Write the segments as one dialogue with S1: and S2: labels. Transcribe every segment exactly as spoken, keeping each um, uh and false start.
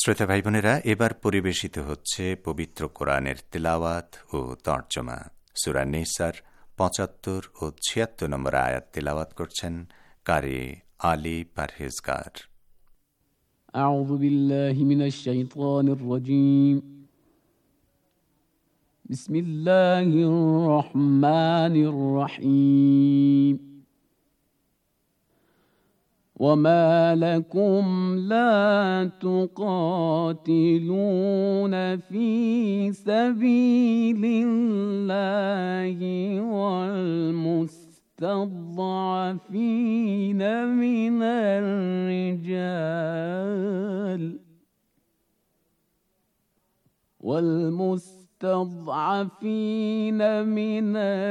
S1: শ্রোতা ভাই বোনেরা, এবার পরিবেশিত হচ্ছে পবিত্র কোরআনের তিলাওয়াত ও তর্জমা। সূরা নিসার পঁচাত্তর ও ছিয়াত্তর নম্বর আয়াত তিলাওয়াত করছেন কারি আলী পারহেজগার।
S2: আউযু বিল্লাহি মিনাশ শাইতানির রাজীম। বিসমিল্লাহির রহমানির রহিম। وما لكم لا تقاتلون في سبيل الله والمستضعفين من الرجال والمستضعفين من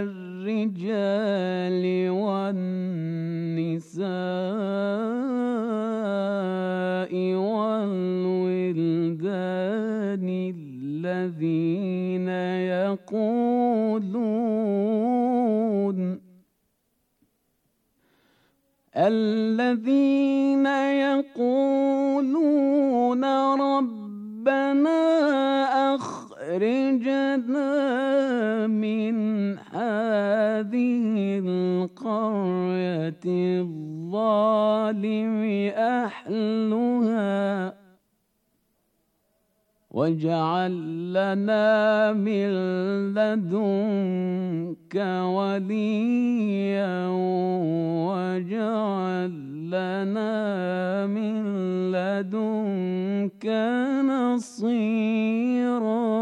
S2: الرجال والنساء والولدان الذين يقولون الذين يقولون ربنا أخرجنا من هذه القرية الظالم أهلها واجعل لنا من لدنك وليا واجعل لنا من لدنك نصيرا.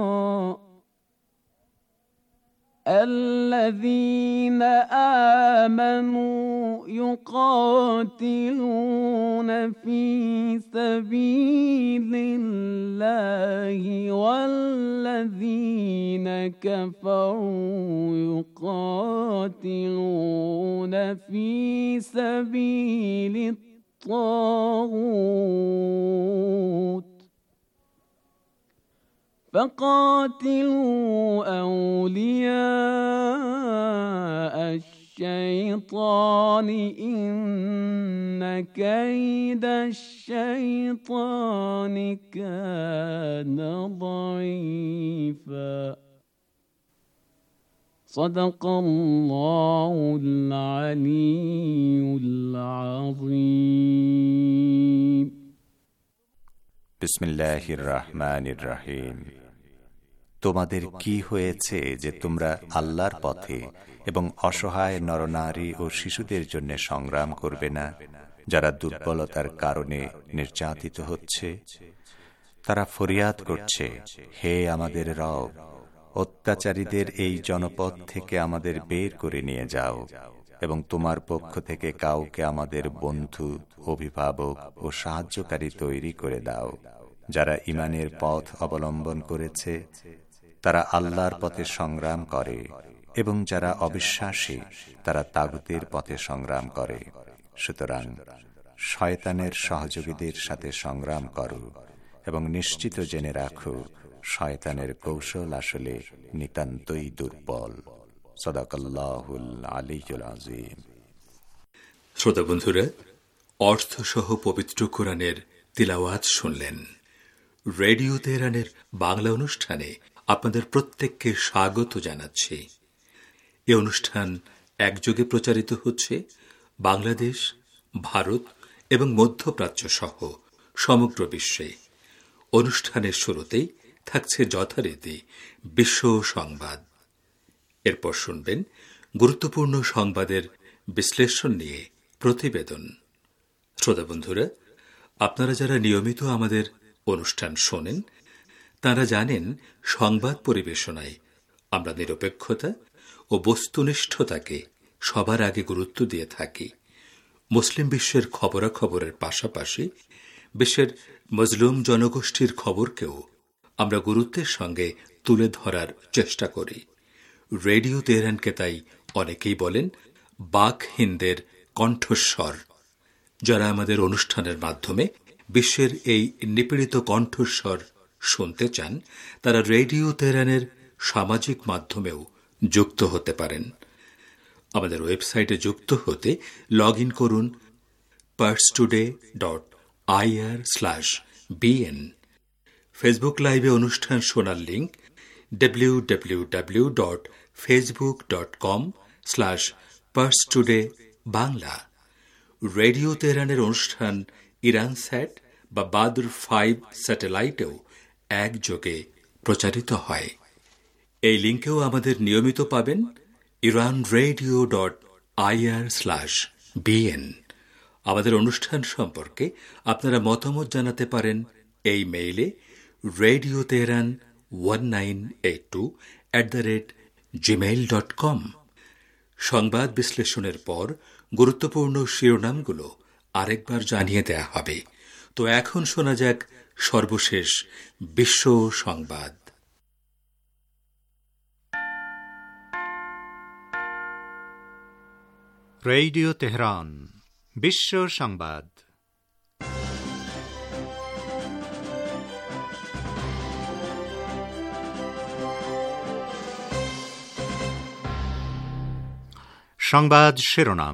S2: الذين آمنوا يقاتلون في سبيل الله والذين كفروا يقاتلون في سبيل الطاغوت فقاتلوا أولياء الشيطان إن كيد الشيطان كان ضعيفا. صدق الله العلي العظيم.
S1: বিসমিল্লাহির রহমানির রহিম। তোমাদের কি হয়েছে যে তোমরা আল্লাহর পথে এবং অসহায় নরনারী ও শিশুদের জন্য সংগ্রাম করবে না, যারা দুর্বলতার কারণে নির্যাতিত হচ্ছে? তারা ফরিয়াদ করছে, হে আমাদের রব, অত্যাচারীদের এই জনপদ থেকে আমাদের বের করে নিয়ে যাও এবং তোমার পক্ষ থেকে কাউকে আমাদের বন্ধু, অভিভাবক ও সাহায্যকারী তৈরি করে দাও। যারা ঈমানের পথ অবলম্বন করেছে তারা আল্লাহর পথে সংগ্রাম করে, এবং যারা অবিশ্বাসী তারা তাগুতের পথে সংগ্রাম করে। সুতরাং শয়তানের সহযোগীদের সাথে সংগ্রাম করো এবং নিশ্চিত জেনে রাখো, শয়তানের কৌশল আসলে নিতান্তই দুর্বল। সাদাকাল্লাহুল আলিয়্যুল আযীম।
S3: শ্রোতা বন্ধুরা, অর্থসহ পবিত্র কোরআনের তিলাওয়াত শুনলেন। রেডিও তেহরানের বাংলা অনুষ্ঠানে আপনাদের প্রত্যেককে স্বাগত জানাচ্ছি। এই অনুষ্ঠান একযোগে প্রচারিত হচ্ছে বাংলাদেশ, ভারত এবং মধ্যপ্রাচ্য সহ সমগ্র বিশ্বে। অনুষ্ঠানের শুরুতেই থাকছে যথারীতি বিশ্ব সংবাদ। এরপর শুনবেন গুরুত্বপূর্ণ সংবাদের বিশ্লেষণ নিয়ে প্রতিবেদন। শ্রোতা বন্ধুরা, আপনারা যারা নিয়মিত আমাদের অনুষ্ঠান শোনেন তারা জানেন, সংবাদ পরিবেশনায় আমরা নিরপেক্ষতা ও বস্তুনিষ্ঠতাকে সবার আগে গুরুত্ব দিয়ে থাকি। মুসলিম বিশ্বের খবরাখবরের পাশাপাশি বিশ্বের মজলুম জনগোষ্ঠীর খবরকেও আমরা গুরুত্বের সঙ্গে তুলে ধরার চেষ্টা করি। রেডিও তেহরানকে তাই অনেকেই বলেন বাক হিন্দের কণ্ঠস্বর। যারা আমাদের অনুষ্ঠানের মাধ্যমে বিশ্বের এই নিপীড়িত কণ্ঠস্বর শুনতে চান, তারা রেডিও তেহরানের সামাজিক মাধ্যমেও যুক্ত হতে পারেন। আমাদের ওয়েবসাইটে যুক্ত হতে লগ ইন করুন Pars today dot IR slash BN Facebook লাইভে অনুষ্ঠান শোনার link W W W dot Facebook dot com slash Pars today Bangla. Radio তেহরানের অনুষ্ঠান ইরান স্যাট বা বাদর ফাইভ স্যাটেলাইটেও একযোগে প্রচারিত হয়। এই লিঙ্কেও আমাদের নিয়মিত পাবেন Iran radio dot IR slash BN. আমাদের অনুষ্ঠান সম্পর্কে আপনারা মতামত জানাতে পারেন এই মেইলে radio Tehran one nine eight two at the rate Gmail dot com. সংবাদ বিশ্লেষণের পর গুরুত্বপূর্ণ শিরোনামগুলো আরেকবার জানিয়ে দেয়া হবে। তো এখন শোনা যাক সর্বশেষ বিশ্ব সংবাদ।
S4: রেডিও তেহরান বিশ্ব সংবাদ। সংবাদ শিরোনাম।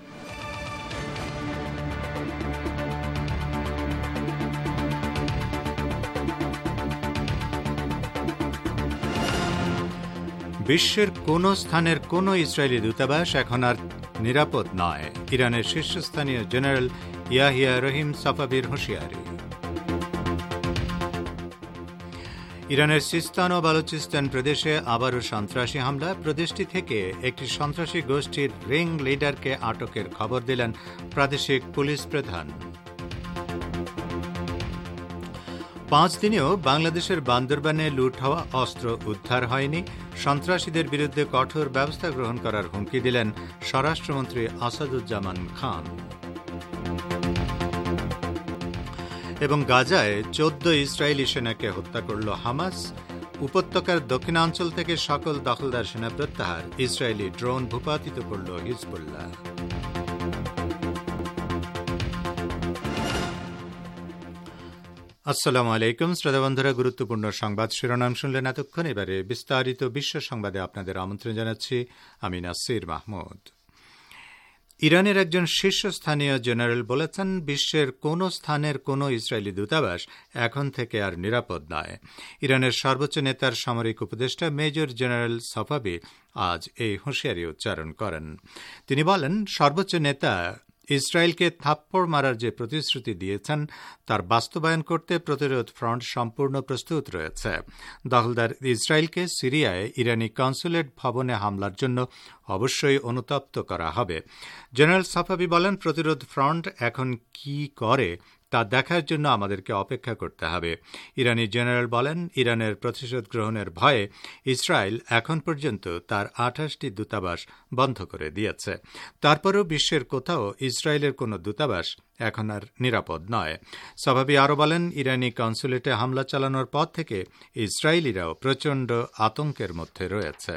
S4: বিশ্বের কোন স্থানের কোন ইসরায়েলি দূতাবাস এখন আর নিরাপদ নয়, ইরানের শীর্ষস্থানীয় জেনারেল ইয়াহিয়া রহিম সাফাবির হুঁশিয়ারি। ইরানের সিস্তান ও বালুচিস্তান প্রদেশে আবারও সন্ত্রাসী হামলা। প্রদেশটি থেকে একটি সন্ত্রাসী গোষ্ঠীর রিং লিডারকে আটকের খবর দিলেন প্রাদেশিক পুলিশ প্রধান। পাঁচ দিনেও বাংলাদেশের বান্দরবানে লুট হওয়া অস্ত্র উদ্ধার হয়নি। সন্ত্রাসীদের বিরুদ্ধে কঠোর ব্যবস্থা গ্রহণ করার হুমকি দিলেন স্বরাষ্ট্রমন্ত্রী আসাদুজ্জামান খান। এবং গাজায় চোদ্দ ইসরায়েলি সেনাকে হত্যা করল হামাস। উপত্যকার দক্ষিণাঞ্চল থেকে সকল দখলদার সেনা প্রত্যাহার। ইসরায়েলি ড্রোন ভূপাতিত করল হিজবুল্লাহ। আসসালামু আলাইকুম শ্রোতাবন্ধুরা, গুরুত্বপূর্ণ সংবাদ শিরোনাম শুনলেন এতক্ষণ। এবারে বিস্তারিত বিশ্ব সংবাদে আপনাদের আমন্ত্রণ জানাচ্ছি আমি নাসির মাহমুদ। ইরানের একজন শীর্ষস্থানীয় জেনারেল বলেছেন, বিশ্বের কোন স্থানের কোন ইসরায়েলি দূতাবাস এখন থেকে আর নিরাপদ নয়। ইরানের সর্বোচ্চ নেতার সামরিক উপদেষ্টা মেজর জেনারেল সাফাবি আজ এই হুঁশিয়ারি উচ্চারণ করেন। তিনি বলেন, সর্বোচ্চ নেতা ইসরায়েলকে থাপ্পড় মারার যে প্রতিশ্রুতি দিয়েছেন তার বাস্তবায়ন করতে প্রতিরোধ ফ্রন্ট সম্পূর্ণ প্রস্তুত রয়েছে। দখলদার ইসরায়েলকে সিরিয়ায় ইরানি কনসুলেট ভবনে হামলার জন্য অবশ্যই অনুতপ্ত করা হবে। জেনারেল সাফাবি বলেন, প্রতিরোধ ফ্রন্ট এখন কি করে তা দেখার জন্য আমাদেরকে অপেক্ষা করতে হবে। ইরানি জেনারেল বলেন, ইরানের প্রতিশোধ গ্রহণের ভয়ে ইসরায়েল এখন পর্যন্ত তার আঠাশটি দূতাবাস বন্ধ করে দিয়েছে। তারপরেও বিশ্বের কোথাও ইসরায়েলের কোনো দূতাবাস এখন আর নিরাপদ নয়। সাফাবি আরও বলেন, ইরানি কনসুলেটে হামলা চালানোর পর থেকে ইসরায়েলিরাও প্রচণ্ড আতঙ্কের মধ্যে রয়েছে।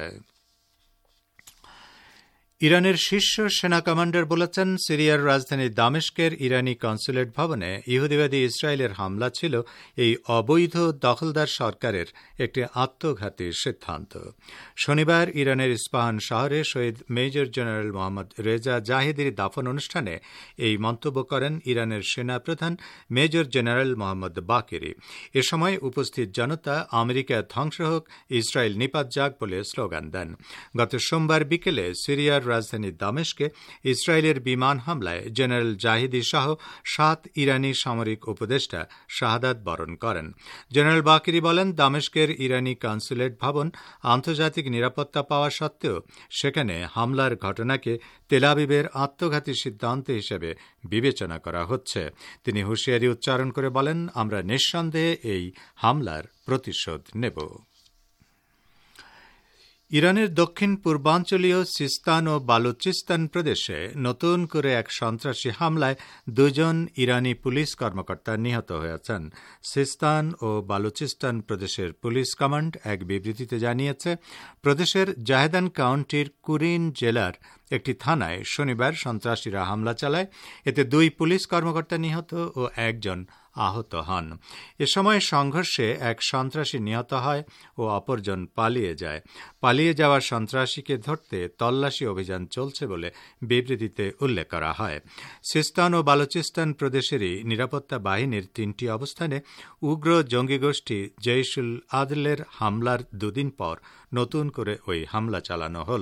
S4: ইরানের শীর্ষ সেনা কমান্ডার বলেছেন, সিরিয়ার রাজধানী দামেস্কের ইরানি কনসুলেট ভবনে ইহুদিবাদী ইসরায়েলের হামলা ছিল এই অবৈধ দখলদার সরকারের একটি আত্মঘাতী সিদ্ধান্ত। শনিবার ইরানের ইস্পাহান শহরে শহীদ মেজর জেনারেল মোহাম্মদ রেজা জাহিদির দাফন অনুষ্ঠানে এই মন্তব্য করেন ইরানের সেনাপ্রধান মেজর জেনারেল মোহাম্মদ বাকিরি। এ সময় উপস্থিত জনতা আমেরিকা ধ্বংস হোক, ইসরায়েল নিপাত যাক বলে স্লোগান দেন। গত সোমবার বিকেলে সিরিয়ার রাজধানী দামেস্কে ইসরায়েলের বিমান হামলায় জেনারেল জাহিদি সহ সাত ইরানি সামরিক উপদেষ্টা শাহাদাত বরণ করেন। জেনারেল বাকিরি বলেন, দামেস্কের ইরানি কনসুলেট ভবন আন্তর্জাতিক নিরাপত্তা পাওয়া সত্ত্বেও সেখানে হামলার ঘটনাকে তেল আবিবের আত্মঘাতী সিদ্ধান্ত হিসেবে বিবেচনা করা হচ্ছে। তিনি হুঁশিয়ারি উচ্চারণ করে বলেন, আমরা নিঃসন্দেহে এই হামলার প্রতিশোধ নেব। ইরানের দক্ষিণ পূর্বাঞ্চলীয় সিস্তান ও বালুচিস্তান প্রদেশে নতুন করে এক সন্ত্রাসী হামলায় দুজন ইরানি পুলিশ কর্মকর্তা নিহত হয়েছেন। সিস্তান ও বালুচিস্তান প্রদেশের পুলিশ কমান্ড এক বিবৃতিতে জানিয়েছে, প্রদেশের জাহেদান কাউন্টির কুরিন জেলার একটি থানায় শনিবার সন্ত্রাসীরা হামলা চালায়। এতে দুই পুলিশ কর্মকর্তা নিহত ও একজন আহত হন। এ সময় সংঘর্ষে এক সন্ত্রাসী নিহত হয় ও অপরজন পালিয়ে যায়। পালিয়ে যাওয়া সন্ত্রাসীকে ধরতে তল্লাশি অভিযান চলছে বলে বিবৃতিতে উল্লেখ করা হয়। সিস্তান ও বালুচিস্তান প্রদেশেরই নিরাপত্তা বাহিনীর তিনটি অবস্থানে উগ্র জঙ্গি গোষ্ঠী জৈশুল আদলের হামলার দুদিন পর নতুন করে ওই হামলা চালানো হল।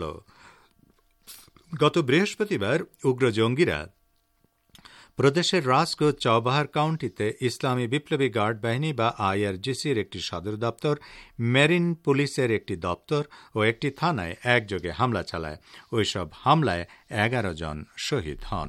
S4: গত বৃহস্পতিবার উগ্র জঙ্গিরা প্রদেশের রাস্ক ও চৌবাহার কাউন্টিতে ইসলামী বিপ্লবী গার্ড বাহিনী বা আইআরজিসির একটি সদর দপ্তর, মেরিন পুলিশের একটি দপ্তর ও একটি থানায় একযোগে হামলা চালায়। ওইসব হামলায় এগারো জন শহীদ হন।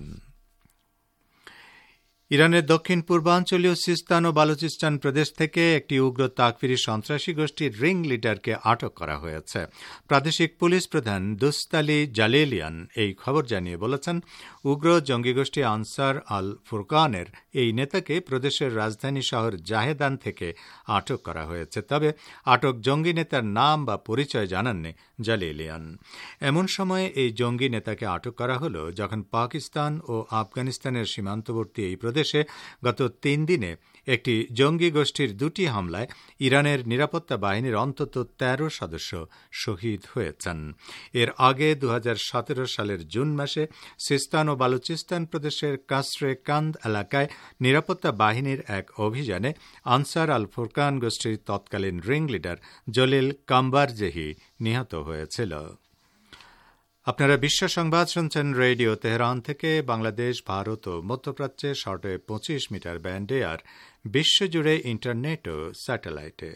S4: ইরানের দক্ষিণ পূর্বাঞ্চলীয় সিস্তান ও বালুচিস্তান প্রদেশ থেকে একটি উগ্র তাকফিরি সন্ত্রাসী গোষ্ঠীর রিং লিডারকে আটক করা হয়েছে। প্রাদেশিক পুলিশ প্রধান দুস্তালি জালিলিয়ান এই খবর জানিয়ে বলেছেন, উগ্র জঙ্গি গোষ্ঠী আনসার আল ফুরকানের এই নেতাকে প্রদেশের রাজধানী শহর জাহেদান থেকে আটক করা হয়েছে। তবে আটক জঙ্গি নেতার নাম বা পরিচয় জানাননি জালিলিয়ান। এমন সময়ে এই জঙ্গি নেতাকে আটক করা হল যখন পাকিস্তান ও আফগানিস্তানের সীমান্তবর্তী এই প্রদেশে গত তিন দিনে একটি জঙ্গি গোষ্ঠীর দুটি হামলায় ইরানের নিরাপত্তা বাহিনীর অন্তত তেরো সদস্য শহীদ হয়েছেন। এর আগে দু হাজার সতেরো সালের জুন মাসে সিস্তান ও বালুচিস্তান প্রদেশের কাসরে কান্দ এলাকায় নিরাপত্তা বাহিনীর এক অভিযানে আনসার আল ফুরকান গোষ্ঠীর তৎকালীন রিং লিডার জলিল কাম্বারজেহি নিহত হয়েছিল। আপনারা বিশ্ব সংবাদ শুনছেন রেডিও তেহরান থেকে। বাংলাদেশ, ভারত ও মধ্যপ্রাচ্যে শর্টে পঁচিশ মিটার ব্যান্ডে আর বিশ্বজুড়ে ইন্টারনেট ও স্যাটেলাইটে।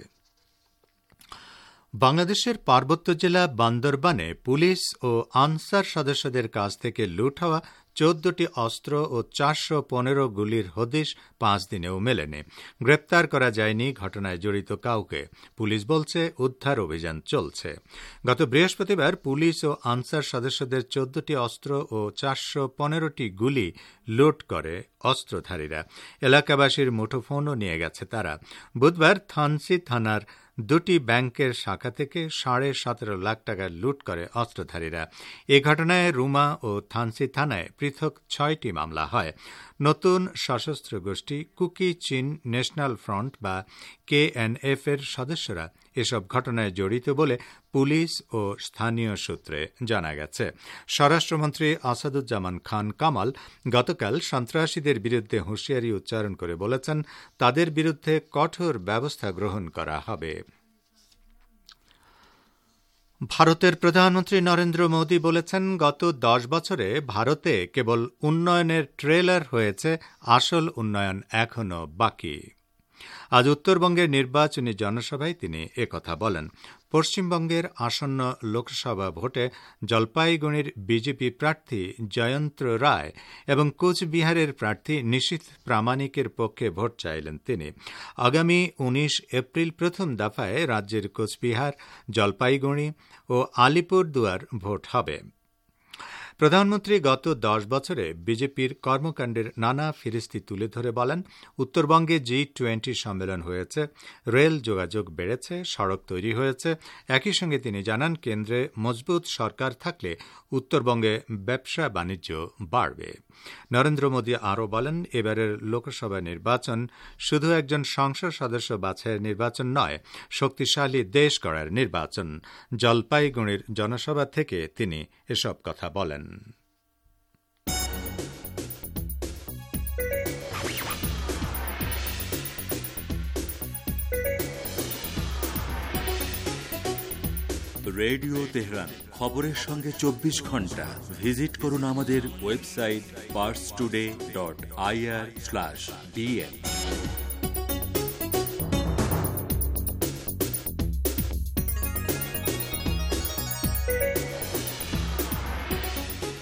S4: বাংলাদেশের পার্বত্য জেলা বান্দরবানে পুলিশ ও আনসার সদস্যদের কাছ থেকে লুট হওয়া চোদ্দটি অস্ত্র ও চারশো পনেরো গুলির হদিশ পাঁচ দিনেও মেলেনি। গ্রেপ্তার করা যায়নি ঘটনায় জড়িত কাউকে। পুলিশ বলছে উদ্ধার অভিযান চলছে। গত বৃহস্পতিবার পুলিশ ও আনসার সদস্যদের চোদ্দটি অস্ত্র ও চারশো পনেরোটি গুলি লুট করে অস্ত্রধারীরা। এলাকাবাসীর মুঠোফোনও নিয়ে গেছে তারা। বুধবার থানসি থানার দুটি ব্যাংকের শাখা থেকে সাড়ে সতেরো লাখ টাকা লুট করে অস্ত্রধারীরা। এ ঘটনায় রুমা ও থানসি থানায় পৃথক ছয়টি মামলা হয়। নতুন সশস্ত্র গোষ্ঠী কুকি চীন ন্যাশনাল ফ্রন্ট বা কেএনএফ এর সদস্যরা এসব ঘটনায় জড়িত বলে পুলিশ ও স্থানীয় সূত্রে জানা গেছে। স্বরাষ্ট্রমন্ত্রী আসাদুজ্জামান খান কামাল গতকাল সন্ত্রাসীদের বিরুদ্ধে হুঁশিয়ারি উচ্চারণ করে বলেছেন, তাদের বিরুদ্ধে কঠোর ব্যবস্থা গ্রহণ করা হবে। ভারতের প্রধানমন্ত্রী নরেন্দ্র মোদী বলেছেন, গত দশ বছরে ভারতে কেবল উন্নয়নের ট্রেলার হয়েছে, আসল উন্নয়ন এখনও বাকি। আজ উত্তরবঙ্গের নির্বাচনী জনসভায় তিনি একথা বলেন। পশ্চিমবঙ্গের আসন্ন লোকসভা ভোটে জলপাইগুড়ির বিজেপি প্রার্থী জয়ন্ত রায় এবং কোচবিহারের প্রার্থী নিশীথ প্রামাণিকের পক্ষে ভোট চাইলেন তিনি। আগামী উনিশ এপ্রিল প্রথম দফায় রাজ্যের কোচবিহার, জলপাইগুড়ি ও আলিপুরদুয়ার ভোট হবে। প্রধানমন্ত্রী গত দশ বছরে বিজেপির কর্মকাণ্ডের নানা ফিরিস্তি তুলে ধরে বলেন, উত্তরবঙ্গে জি টোয়েন্টি সম্মেলন হয়েছে, রেল যোগাযোগ বেড়েছে, সড়ক তৈরি হয়েছে। একই সঙ্গে তিনি জানান, কেন্দ্রে মজবুত সরকার থাকলে উত্তরবঙ্গে ব্যবসা বাণিজ্য বাড়বে। নরেন্দ্র মোদী আরও বলেন, এবারের লোকসভা নির্বাচন শুধু একজন সংসদ সদস্য বাছাইয়ের নির্বাচন নয়, শক্তিশালী দেশ গড়ার নির্বাচন। জলপাইগুড়ির জনসভা থেকে তিনি এসব কথা বলেন।
S3: রেডিও তেহরান, খবরের সঙ্গে চব্বিশ ঘন্টা। ভিজিট করুন আমাদের website Pars today dot IR slash BN.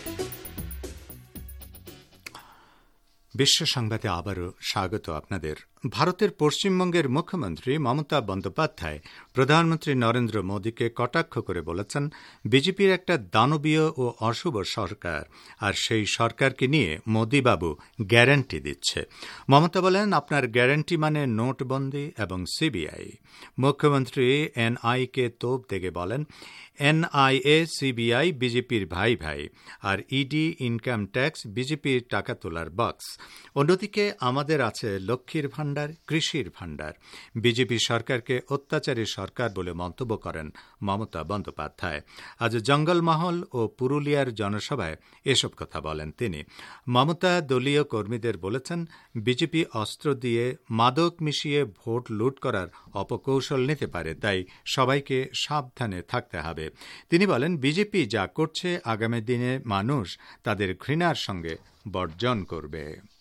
S4: বিশ্ব সংবাদে আবারও স্বাগত আপনাদের। ভারতের পশ্চিমবঙ্গের মুখ্যমন্ত্রী মমতা বন্দ্যোপাধ্যায় প্রধানমন্ত্রী নরেন্দ্র মোদীকে কটাক্ষ করে বলেছেন, বিজেপির একটা দানবীয় ও অশুভ সরকার, আর সেই সরকারকে নিয়ে মোদীবাবু গ্যারান্টি দিচ্ছে। মমতা বলেন, আপনার গ্যারান্টি মানে নোটবন্দি এবং সিবিআই। মুখ্যমন্ত্রী এনআইকে তোপ দেখে বলেন, এনআইএ সিবিআই বিজেপির ভাই ভাই, আর ইডি ইনকাম ট্যাক্স বিজেপির টাকা তোলার বক্স। অন্যদিকে আমাদের আছে লক্ষ্মীর ভাণ্ডার, কৃষির ভাণ্ডার। বিজেপি সরকারকে অত্যাচারী সরকার বলে মন্তব্য করেন মমতা বন্দ্যোপাধ্যায়। আজ জঙ্গলমহল ও পুরুলিয়ার জনসভায় এসব কথা বলেন তিনি। মমতা দলীয় কর্মীদের বলেছেন, বিজেপি অস্ত্র দিয়ে মাদক মিশিয়ে ভোট লুট করার অপকৌশল নিতে পারে, তাই সবাইকে সাবধানে থাকতে হবে। তিনি বলেন, বিজেপি যা করছে আগামী দিনে মানুষ তাদের ঘৃণার সঙ্গে বর্জন করবে।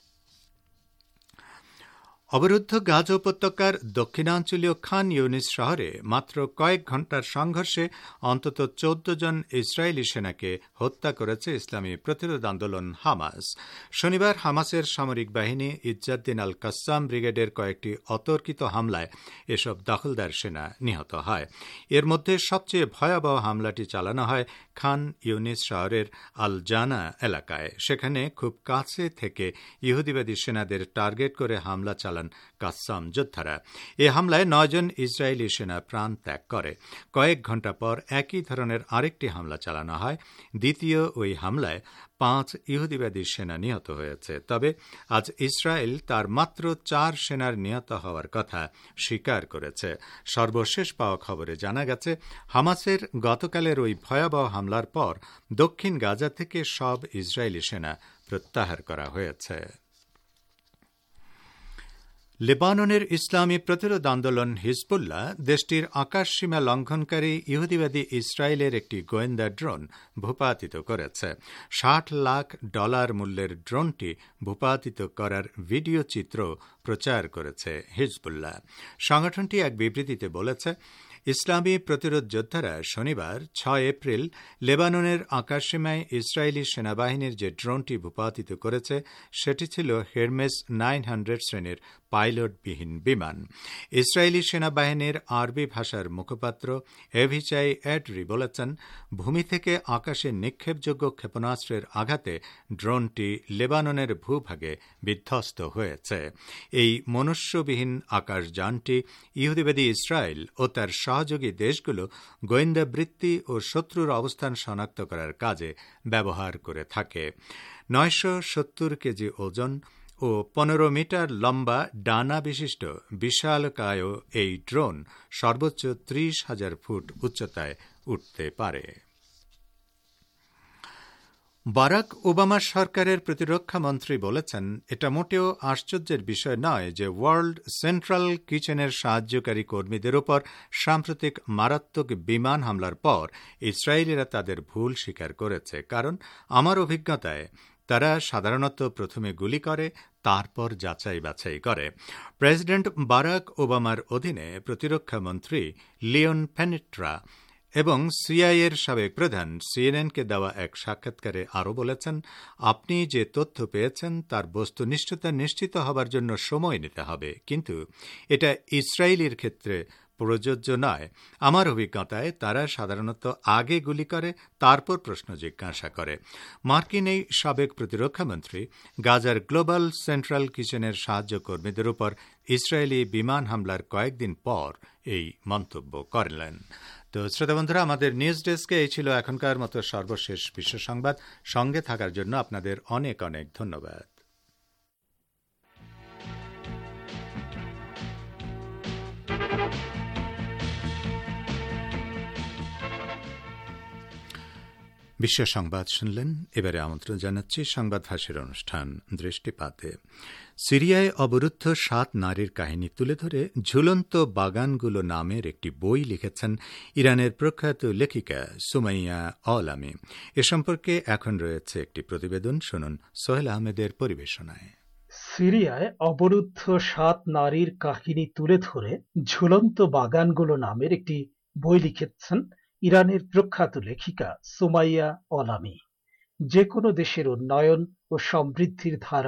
S4: অবরুদ্ধ গাজা উপত্যকার দক্ষিণাঞ্চলীয় খান ইউনিস শহরে মাত্র কয়েক ঘণ্টার সংঘর্ষে অন্তত চৌদ্দ জন ইসরায়েলি সেনাকে হত্যা করেছে ইসলামী প্রতিরোধ আন্দোলন হামাস। শনিবার হামাসের সামরিক বাহিনী ইজ্জাদ্দিন আল কাসাম ব্রিগেডের কয়েকটি অতর্কিত হামলায় এসব দখলদার সেনা নিহত হয়। এর মধ্যে সবচেয়ে ভয়াবহ হামলাটি চালানো হয় খান ইউনিস শহরের আল জানা এলাকায়। সেখানে খুব কাছে থেকে ইহুদিবাদী সেনাদের টার্গেট করে হামলা চালান কাসাম যোদ্ধারা। এ হামলায় নয়জন ইসরায়েলি সেনা প্রাণ ত্যাগ করে। কয়েক ঘণ্টা পর একই ধরনের আরেকটি হামলা চালানো হয়। দ্বিতীয় ওই হামলায় পাঁচ ইহুদিবাদী সেনা নিহত হয়েছে। তবে আজ ইসরায়েল তার মাত্র চার সেনার নিহত হওয়ার কথা স্বীকার করেছে। সর্বশেষ পাওয়া খবরে জানা গেছে, হামাসের গতকালের ওই ভয়াবহ হামলার পর দক্ষিণ গাজা থেকে সব ইসরায়েলি সেনা প্রত্যাহার করা হয়েছে। লেবাননের ইসলামী প্রতিরোধ আন্দোলন হিজবুল্লাহ দেশটির আকাশসীমা লঙ্ঘনকারী ইহুদিবাদী ইসরায়েলের একটি গোয়েন্দা ড্রোন ভূপাতিত করেছে। ষাট লাখ ডলার মূল্যের ড্রোনটি ভূপাতিত করার ভিডিও চিত্র প্রচার করেছে হিজবুল্লাহ। সংগঠনটি এক বিবৃতিতে বলেছে, ইসলামী প্রতিরোধ যোদ্ধারা শনিবার ছয় এপ্রিল লেবাননের আকাশসীমায় ইসরায়েলি সেনাবাহিনীর যে ড্রোনটি ভূপাতিত করেছে সেটি ছিল হেরমেস নাইন হান্ড্রেড শ্রেণীর পাইলটবিহীন বিমান। ইসরায়েলি সেনাবাহিনীর আরবি ভাষার মুখপাত্র এভিচাই এডরি বলেছেন, ভূমি থেকে আকাশে নিক্ষেপযোগ্য ক্ষেপণাস্ত্রের আঘাতে ড্রোনটি লেবাননের ভূভাগে বিধ্বস্ত হয়েছে। এই মনুষ্যবিহীন আকাশযানটি ইহুদিবাদী ইসরায়েল ও তার সহযোগী দেশগুলো গোয়েন্দা বৃত্তি ও শত্রুর অবস্থান শনাক্ত করার কাজে ব্যবহার করে থাকে। নয়শো সত্তর কেজি ওজন ও পনেরো মিটার লম্বা ডানা বিশিষ্ট বিশালকায় এই ড্রোন সর্বোচ্চ ত্রিশ হাজার ফুট উচ্চতায় উঠতে পারে। বারাক ওবামা সরকারের প্রতিরক্ষা মন্ত্রী বলেছেন, এটা মোটেও আশ্চর্যের বিষয় নয় যে ওয়ার্ল্ড সেন্ট্রাল কিচেনের সাহায্যকারী কর্মীদের উপর সাম্প্রতিক মারাত্মক বিমান হামলার পর ইসরায়েলিরা তাদের ভুল স্বীকার করেছে। কারণ আমার অভিজ্ঞতায় তারা সাধারণত প্রথমে গুলি করে, তারপর যাচাই বাছাই করে। প্রেসিডেন্ট বারাক ওবামার অধীনে প্রতিরক্ষা মন্ত্রী লিওন পেনেট্রা এবং সিআইএর সাবেক প্রধান সিএনএনকে দেওয়া এক সাক্ষাৎকারে আরও বলেছেন, আপনি যে তথ্য পেয়েছেন তার বস্তুনিষ্ঠতা নিশ্চিত হবার জন্য সময় নিতে হবে, কিন্তু এটা ইসরায়েলের ক্ষেত্রে প্রযোজ্য নয়। আমার অভিজ্ঞতায় তারা সাধারণত আগে গুলি করে, তারপর প্রশ্ন জিজ্ঞাসা করে। মার্কিন এই সাবেক প্রতিরক্ষামন্ত্রী গাজার গ্লোবাল সেন্ট্রাল কিচেনের সাহায্য কর্মীদের উপর ইসরায়েলি বিমান হামলার কয়েকদিন পর এই মন্তব্য করলেন। তো শ্রোতা বন্ধুরা, আমাদের নিউজ ডেস্কে এই ছিল এখনকার মতো সর্বশেষ বিশ্ব সংবাদ। সঙ্গে থাকার জন্য আপনাদের অনেক অনেক ধন্যবাদ। বিশ্ব সংবাদ শুনলেন। এবারে আমন্ত্রণ জানাচ্ছি সংবাদ ভাষের অনুষ্ঠান দৃষ্টিপাতে। সিরিয়ায় অবরুদ্ধ সাত নারীর কাহিনী তুলে ধরে ঝুলন্ত বাগানগুলো নামের একটি বই লিখেছেন ইরানের প্রখ্যাত লেখিকা সুমাইয়া আলামি। এ সম্পর্কে এখন রয়েছে একটি প্রতিবেদন, শুনুন সোহেল আহমেদের পরিবেশনায়।
S5: সিরিয়ায় অবরুদ্ধ সাত নারীর কাহিনী তুলে ধরে ঝুলন্ত বাগানগুলো নামের একটি বই লিখেছেন ইরানের প্রখ্যাত লেখিকা সুমাইয়া আলামি। যে কোনো দেশের উন্নয়ন ও সমৃদ্ধির ধারা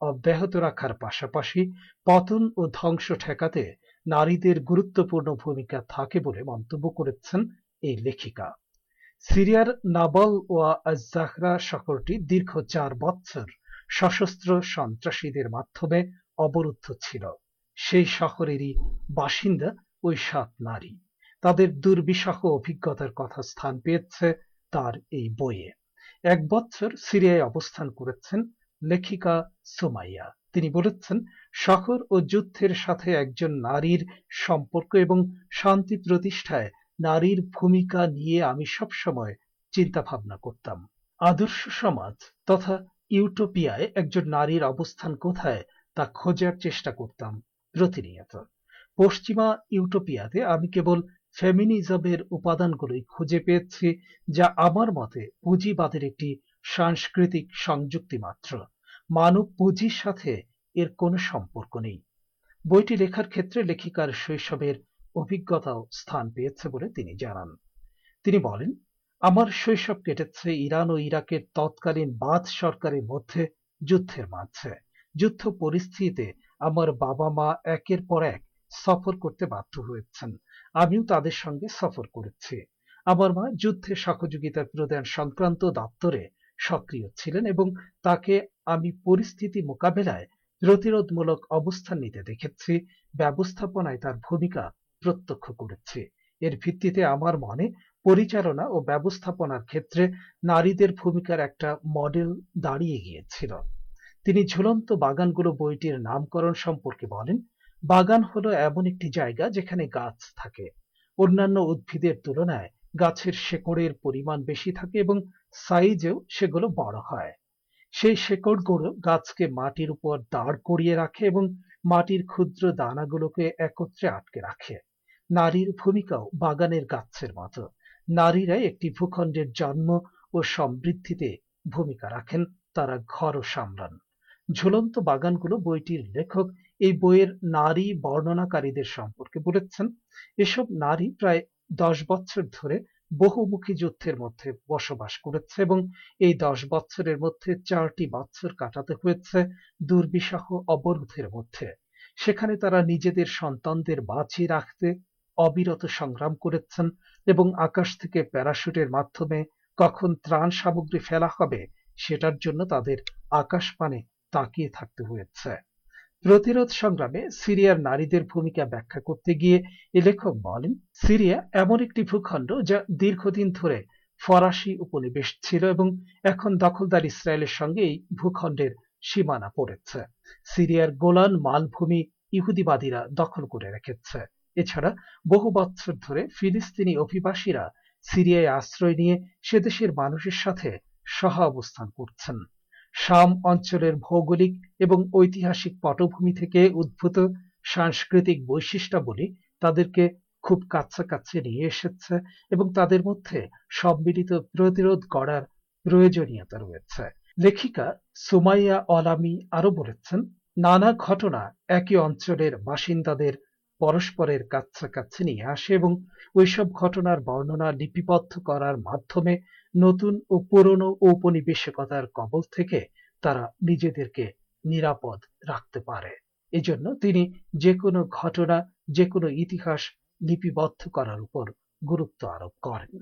S5: অব্যাহত রাখার পাশাপাশি পতন ও ধ্বংস ঠেকাতে নারীদের গুরুত্বপূর্ণ ভূমিকা থাকে বলে মন্তব্য করেছেন এই লেখিকা। সিরিয়ার নাবল ওয়া আজ-জাহরা শহরটি দীর্ঘ চার বছর সশস্ত্র সন্ত্রাসীদের মাধ্যমে অবরুদ্ধ ছিল। সেই শহরেরই বাসিন্দা ওই সাত নারী। তাদের দুর্বিষহ অভিজ্ঞতার কথা স্থান পেয়েছে তার এই বইয়ে। এক বছর সিরিয়ায় অবস্থান করেছেন লেখিকা সুমাইয়া। তিনি বলেছেন, শহর ও যুদ্ধের সাথে একজন নারীর সম্পর্ক এবং শান্তি প্রতিষ্ঠায় নারীর ভূমিকা নিয়ে আমি সবসময় চিন্তা ভাবনা করতাম। আদর্শ সমাজ তথা ইউটোপিয়ায় একজন নারীর অবস্থান কোথায় তা খোঁজার চেষ্টা করতাম প্রতিনিয়ত। পশ্চিমা ইউটোপিয়াতে আমি কেবল ফেমিনিজমের উপাদানগুলোই খুঁজে পেয়েছি, যা আমার মতে পুঁজিবাদের একটি সাংস্কৃতিক সংযুক্তি মাত্র। মানব পুঁজির সাথে এর কোনো সম্পর্ক নেই। বইটি লেখার ক্ষেত্রে লেখিকার শৈশবের অভিজ্ঞতাও স্থান পেয়েছে বলে তিনি জানান। তিনি বলেন, আমার শৈশব কেটেছে ইরান ও ইরাকের তৎকালীন বাথ সরকারের মধ্যে যুদ্ধের মাঝে। যুদ্ধ পরিস্থিতিতে আমার বাবা মা একের পর এক সফর করতে বাধ্য হয়েছেন। আমিও তাদের সঙ্গে সফর করেছি। আমার মা যুদ্ধে সহযোগিতা প্রদান সংক্রান্ত দপ্তরে সক্রিয় ছিলেন এবং তাকে আমি পরিস্থিতি মোকাবেলায় প্রতিরোধমূলক অবস্থান নিতে দেখেছি, ব্যবস্থাপনায় তার ভূমিকা প্রত্যক্ষ করেছি। এর ভিত্তিতে আমার মনে পরিচালনা ও ব্যবস্থাপনার ক্ষেত্রে নারীদের ভূমিকার একটা মডেল দাঁড়িয়ে গিয়েছিল। তিনি ঝুলন্ত বাগানগুলো বইটির নামকরণ সম্পর্কে বলেন, বাগান হলো এমন একটি জায়গা যেখানে গাছ থাকে। অন্যান্য উদ্ভিদের তুলনায় গাছের শেকড়ের পরিমাণ বেশি থাকে এবং সাইজেও সেগুলো বড় হয়। সেই শেকড়গুলো গাছকে মাটির উপর দাঁড় করিয়ে রাখে এবং মাটির ক্ষুদ্র দানাগুলোকে একত্রে আটকে রাখে। নারীর ভূমিকাও বাগানের গাছের মতো। নারীরাই একটি ভূখণ্ডের জন্ম ও সমৃদ্ধিতে ভূমিকা রাখেন, তারা ঘরও সামলান। ঝুলন্ত বাগানগুলো বইটির লেখক এই বইয়ের নারী বর্ণনাকারীদের সম্পর্কে বলেছেন, এসব নারী প্রায় দশ বছর ধরে বহুমুখী যুদ্ধের মধ্যে বসবাস করেছে এবং এই দশ বছরের মধ্যে চারটি বছর কাটাতে হয়েছে দুর্বিষহ অবরোধের মধ্যে। সেখানে তারা নিজেদের সন্তানদের বাঁচিয়ে রাখতে অবিরত সংগ্রাম করেছেন এবং আকাশ থেকে প্যারাশুটের মাধ্যমে কখন ত্রাণ সামগ্রী ফেলা হবে সেটার জন্য তাদের আকাশপানে তাকিয়ে থাকতে হয়েছে। প্রতিরোধ সংগ্রামে সিরিয়ার নারীদের ভূমিকা ব্যাখ্যা করতে গিয়ে এ লেখক বলেন, সিরিয়া এমন একটি ভূখণ্ড যা দীর্ঘদিন ধরে ফরাসি উপনিবেশ ছিল এবং এখন দখলদার ইসরায়েলের সঙ্গে এই ভূখণ্ডের সীমানা পড়েছে। সিরিয়ার গোলান মালভূমি ইহুদিবাদীরা দখল করে রেখেছে। এছাড়া বহু বছর ধরে ফিলিস্তিনি অভিবাসীরা সিরিয়ায় আশ্রয় নিয়ে সে দেশের মানুষের সাথে সহ অবস্থান করছেন। শাম অঞ্চলের ভৌগোলিক এবং ঐতিহাসিক পটভূমি থেকে উদ্ভূত সাংস্কৃতিক বৈশিষ্ট্যাবলী তাদেরকে খুব কাছাকাছি নিয়ে এসেছে এবং তাদের মধ্যে সম্মিলিত প্রতিরোধ গড়ার প্রয়োজনীয়তা রয়েছে। লেখিকা সুমাইয়া অলামি আরো বলেছেন, নানা ঘটনা একই অঞ্চলের বাসিন্দাদের পরস্পরের কাছাকাছি নিয়ে আসে এবং ওইসব ঘটনার বর্ণনা লিপিবদ্ধ করার মাধ্যমে নতুন ও পুরনো ঔপনিবেশিকতার কবল থেকে তারা নিজেদেরকে নিরাপদ রাখতে পারে। এজন্য তিনি যে কোনো ঘটনা, যে কোনো ইতিহাস লিপিবদ্ধ করার উপর গুরুত্ব আরোপ করেন।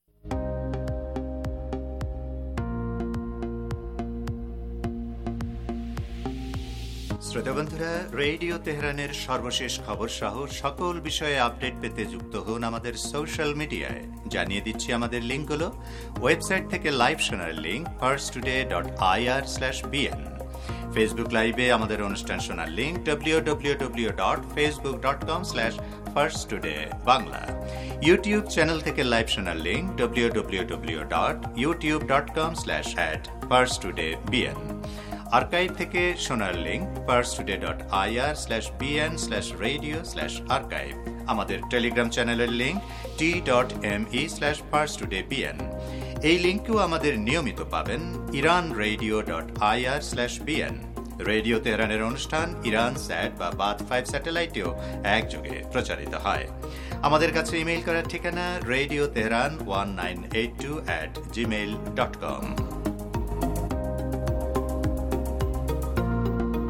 S1: শ্রোতা বন্ধুরা, রেডিও তেহরানের সর্বশেষ খবর সহ সকল বিষয়ে আপডেট পেতে যুক্ত হন আমাদের সোশ্যাল মিডিয়ায়। জানিয়ে দিচ্ছি আমাদের লিঙ্কগুলো। ওয়েবসাইট থেকে লাইভ শোনার link first today dot I R slash BN. Facebook লাইভে আমাদের অনুষ্ঠান শোনার link W W W dot Facebook dot com slash first today Bangla. YouTube channel থেকে লাইভ শোনার link W W W dot YouTube dot com slash at first today BN. Archive থেকে শোনার link first today dot I R slash BN slash radio slash archive. আমাদের Telegram চ্যানেলের link T dot M E slash first today BN. এই লিঙ্কেও আমাদের নিয়মিত পাবেন Iran radio dot I R slash BN. Radio তেহরানের অনুষ্ঠান ইরান স্যাট বা বাথ ফাইভ স্যাটেলাইটেও একযোগে প্রচারিত হয়। আমাদের কাছে ইমেইল করার ঠিকানা radio Tehran one nine eight two at Gmail dot com.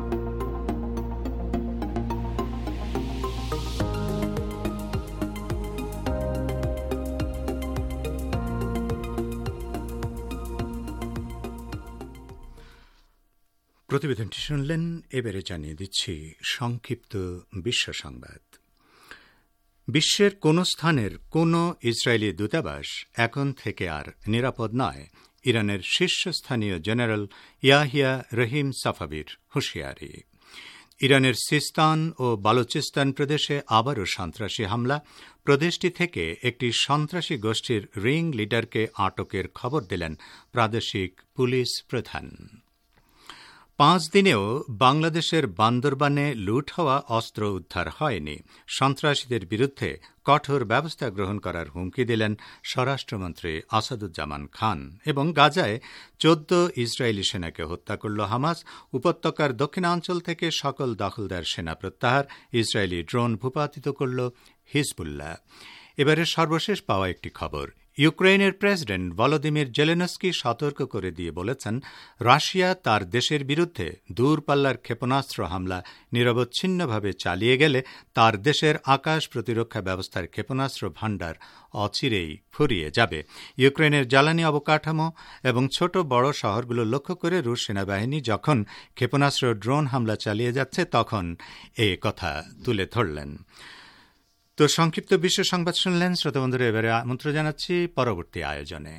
S4: প্রতিবেদনটি শুনলেন। এবারে জানিয়ে দিচ্ছি সংক্ষিপ্ত বিশ্ব সংবাদ। বিশ্বের কোন স্থানের কোন ইসরায়েলি দূতাবাস এখন থেকে আর নিরাপদ নয়, ইরানের শীর্ষস্থানীয় জেনারেল ইয়াহিয়া রহিম সাফাভির হুঁশিয়ারি। ইরানের সিস্তান ও বালুচিস্তান প্রদেশে আবারও সন্ত্রাসী হামলা। প্রদেশটি থেকে একটি সন্ত্রাসী গোষ্ঠীর রিং লিডারকে আটকের খবর দিলেন প্রাদেশিক পুলিশ প্রধান। পাঁচ দিনেও বাংলাদেশের বান্দরবানে লুট হওয়া অস্ত্র উদ্ধার হয়নি। সন্ত্রাসীদের বিরুদ্ধে কঠোর ব্যবস্থা গ্রহণ করার হুমকি দিলেন স্বরাষ্ট্রমন্ত্রী আসাদুজ্জামান খান। এবং গাজায় চোদ্দ ইসরায়েলি সেনাকে হত্যা করল হামাস। উপত্যকার দক্ষিণাঞ্চল থেকে সকল দখলদার সেনা প্রত্যাহার। ইসরায়েলি ড্রোন ভূপাতিত করল হিজবুল্লাহ। এবারে সর্বশেষ পাওয়া একটি খবর। ইউক্রেনের প্রেসিডেন্ট ভলোদিমির জেলেনস্কি সতর্ক করে দিয়ে বলেছেন, রাশিয়া তার দেশের বিরুদ্ধে দূরপাল্লার ক্ষেপণাস্ত্র হামলা নিরবচ্ছিন্নভাবে চালিয়ে গেলে তার দেশের আকাশ প্রতিরক্ষা ব্যবস্থার ক্ষেপণাস্ত্র ভাণ্ডার অচিরেই ফুরিয়ে যাবে। ইউক্রেনের জ্বালানি অবকাঠামো এবং ছোট বড় শহরগুলো লক্ষ্য করে রুশ সেনাবাহিনী যখন ক্ষেপণাস্ত্র ড্রোন হামলা চালিয়ে যাচ্ছে তখন এ কথা তুলে ধরলেন। তো সংক্ষিপ্ত বিশ্ব সংবাদ শুনলেন শ্রোতাবন্ধুরা। এবারে আমন্ত্রণ জানাচ্ছি পরবর্তী আয়োজনে।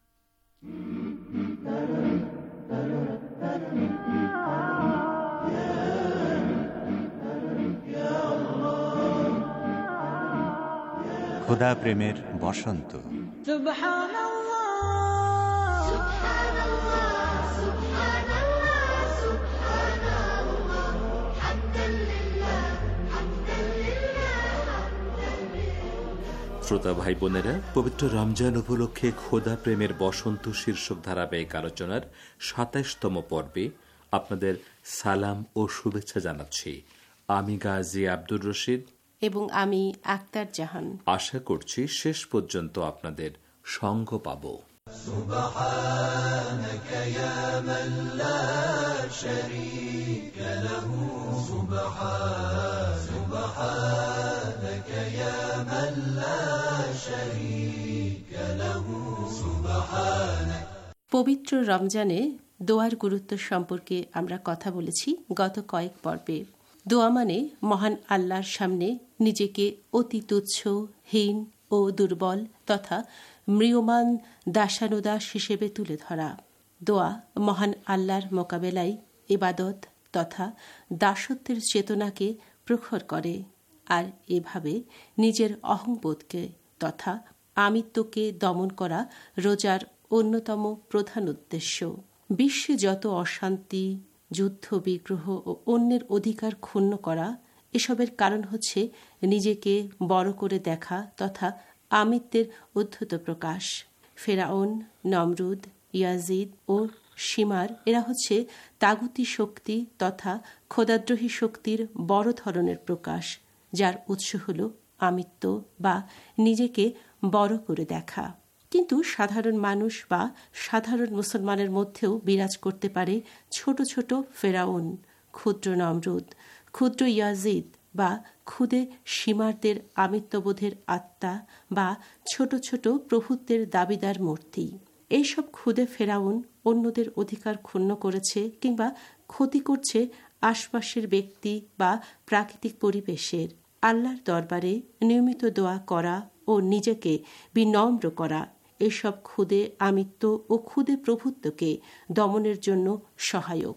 S1: খোদা প্রেমের বসন্ত।
S6: শ্রোতা ভাই বোনেরা, পবিত্র রমজান উপলক্ষে খোদা প্রেমের বসন্ত শীর্ষক ধারাবাহিক আলোচনার সাতাইশতম পর্বে আপনাদের সালাম ও শুভেচ্ছা জানাচ্ছি। আমি গাজী আব্দুর রশিদ
S7: এবং আমি আক্তার জাহান।
S6: আশা করছি শেষ পর্যন্ত আপনাদের সঙ্গ পাব। সুবহানাকা ইয়া মান লা শারীকা লাহু, সুবহানাকা ইয়া মান লা শারীকা লাহু, সুবহানাক।
S7: পবিত্র রমজানে দোয়ার গুরুত্ব সম্পর্কে আমরা কথা বলেছি গত কয়েক পর্বে। দোয়া মানে মহান আল্লাহর সামনে নিজেকে অতি তুচ্ছ, হীন ও দুর্বল তথা ম্রিয়মান দাসানুদাস হিসেবে তুলে ধরা। দোয়া মহান আল্লাহর মোকাবেলায় ইবাদত তথা দাসত্বের চেতনাকে প্রখর করে, আর এভাবে নিজের অহংবোধকে তথা আমিত্বকে দমন করা রোজার অন্যতম প্রধান উদ্দেশ্য। বিশ্বে যত অশান্তি, যুদ্ধ, বিগ্রহ ও অন্যের অধিকার ক্ষুণ্ণ করা, এসবের কারণ হচ্ছে নিজেকে বড় করে দেখা তথা আমিত্বের উদ্ধত প্রকাশ। ফেরাউন, নমরুদ, ইয়াজিদ ও সীমার এরা হচ্ছে তাগুতি শক্তি তথা খোদাদ্রোহী শক্তির বড় ধরনের প্রকাশ, যার উৎস হল আমিত্ব বা নিজেকে বড় করে দেখা। কিন্তু সাধারণ মানুষ বা সাধারণ মুসলমানের মধ্যেও বিরাজ করতে পারে ছোট ছোট ফেরাউন, ক্ষুদ্র নমরুদ, ক্ষুদ্র ইয়াজিদ বা খুদে সীমারদের আমিত্ববোধের আত্মা বা ছোট ছোট প্রভুত্বের দাবিদার মূর্তি। এইসব খুদে ফেরাউন অন্যদের অধিকার ক্ষুণ্ণ করেছে কিংবা ক্ষতি করছে আশপাশের ব্যক্তি বা প্রাকৃতিক পরিবেশের। আল্লাহর দরবারে নিয়মিত দোয়া করা ও নিজেকে বিনম্র করা এসব খুদে আমিত্ব ও খুদে প্রভুত্বকে দমনের জন্য সহায়ক।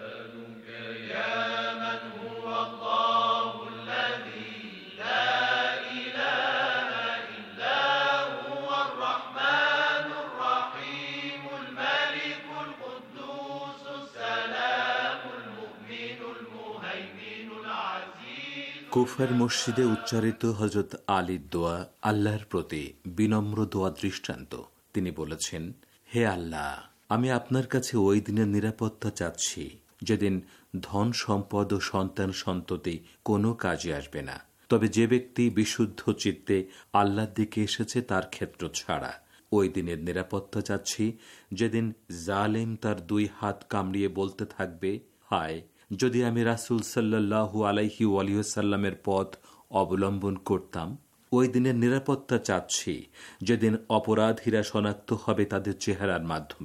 S6: কুফার মসজিদে উচ্চারিত হযরত আলীর দোয়া আল্লাহর প্রতি বিনম্র দোয়া দৃষ্টান্ত। তিনি বলেছেন, হে আল্লাহ, আমি আপনার কাছে ওই দিনের নিরাপত্তা চাচ্ছি যেদিন ধন সম্পদ ও সন্তান সন্ততি কোনো কাজে আসবে না, তবে যে ব্যক্তি বিশুদ্ধ চিত্তে আল্লাহর দিকে এসেছে তার ক্ষেত্র ছাড়া। ওই দিনের নিরাপত্তা চাচ্ছি যেদিন জালেম তার দুই হাত কামড়িয়ে বলতে থাকবে, হায় যদি আমি রাসূল সাল্লাল্লাহু আলাইহি ওয়াসাল্লামের পথ অবলম্বন করতাম। ওই দিনের নিরাপত্তা চাচ্ছি যেদিন অপরাধীরা শনাক্ত হবে তাদের চেহারার মাধ্যমে।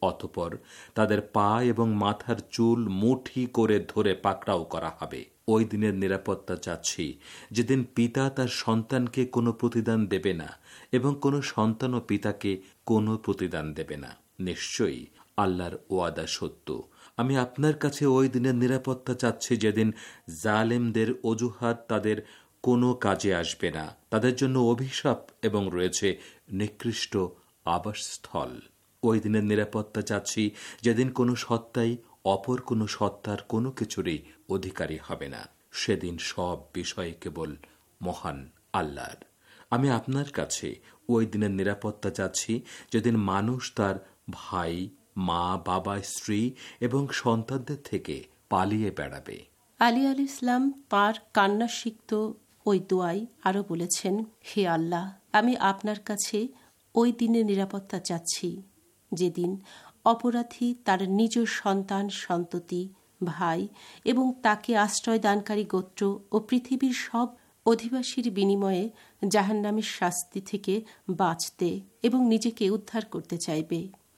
S6: অতঃপর তাদের পা এবং মাথার চুল মুঠি করে ধরে পাকড়াও করা হবে। ওই দিনের নিরাপত্তা চাচ্ছি যেদিন পিতা তার সন্তানকে কোনো প্রতিদান দেবে না এবং কোনো সন্তানও পিতাকে কোনো প্রতিদান দেবে না। নিশ্চয়ই আল্লাহর ওয়াদা সত্য। আমি আপনার কাছে ওই দিনের নিরাপত্তা চাচ্ছি যেদিন জালেমদের অজুহাত তাদের কোনো কাজে আসবে না। তাদের জন্য অভিশাপ এবং রয়েছে নিকৃষ্ট আবাসস্থল। ওই দিনের নিরাপত্তা চাচ্ছি যেদিন কোনো সত্তাই অপর কোনো সত্তার কোনো কিছুরই অধিকারী হবে না। সেদিন সব বিষয় কেবল মহান আল্লাহর। আমি আপনার কাছে ওই দিনের নিরাপত্তা চাচ্ছি যেদিন মানুষ তার ভাই, মা, বাবা, স্ত্রী এবং সন্তানদের থেকে পালিয়ে বেড়াবে।
S7: আলী আল ইসলাম তাঁর কান্না সিক্ত ওই দোয়ায় আরও বলেছেন, হে আল্লাহ, আমি আপনার কাছে ওই দিনের নিরাপত্তা চাচ্ছি যেদিন অপরাধী তার নিজ সন্তান, সন্ততি, ভাই এবং তাকে আশ্রয় দানকারী গোত্র ও পৃথিবীর সব অধিবাসীর বিনিময়ে জাহান্নামের শাস্তি থেকে বাঁচতে এবং নিজেকে উদ্ধার করতে চাইবে।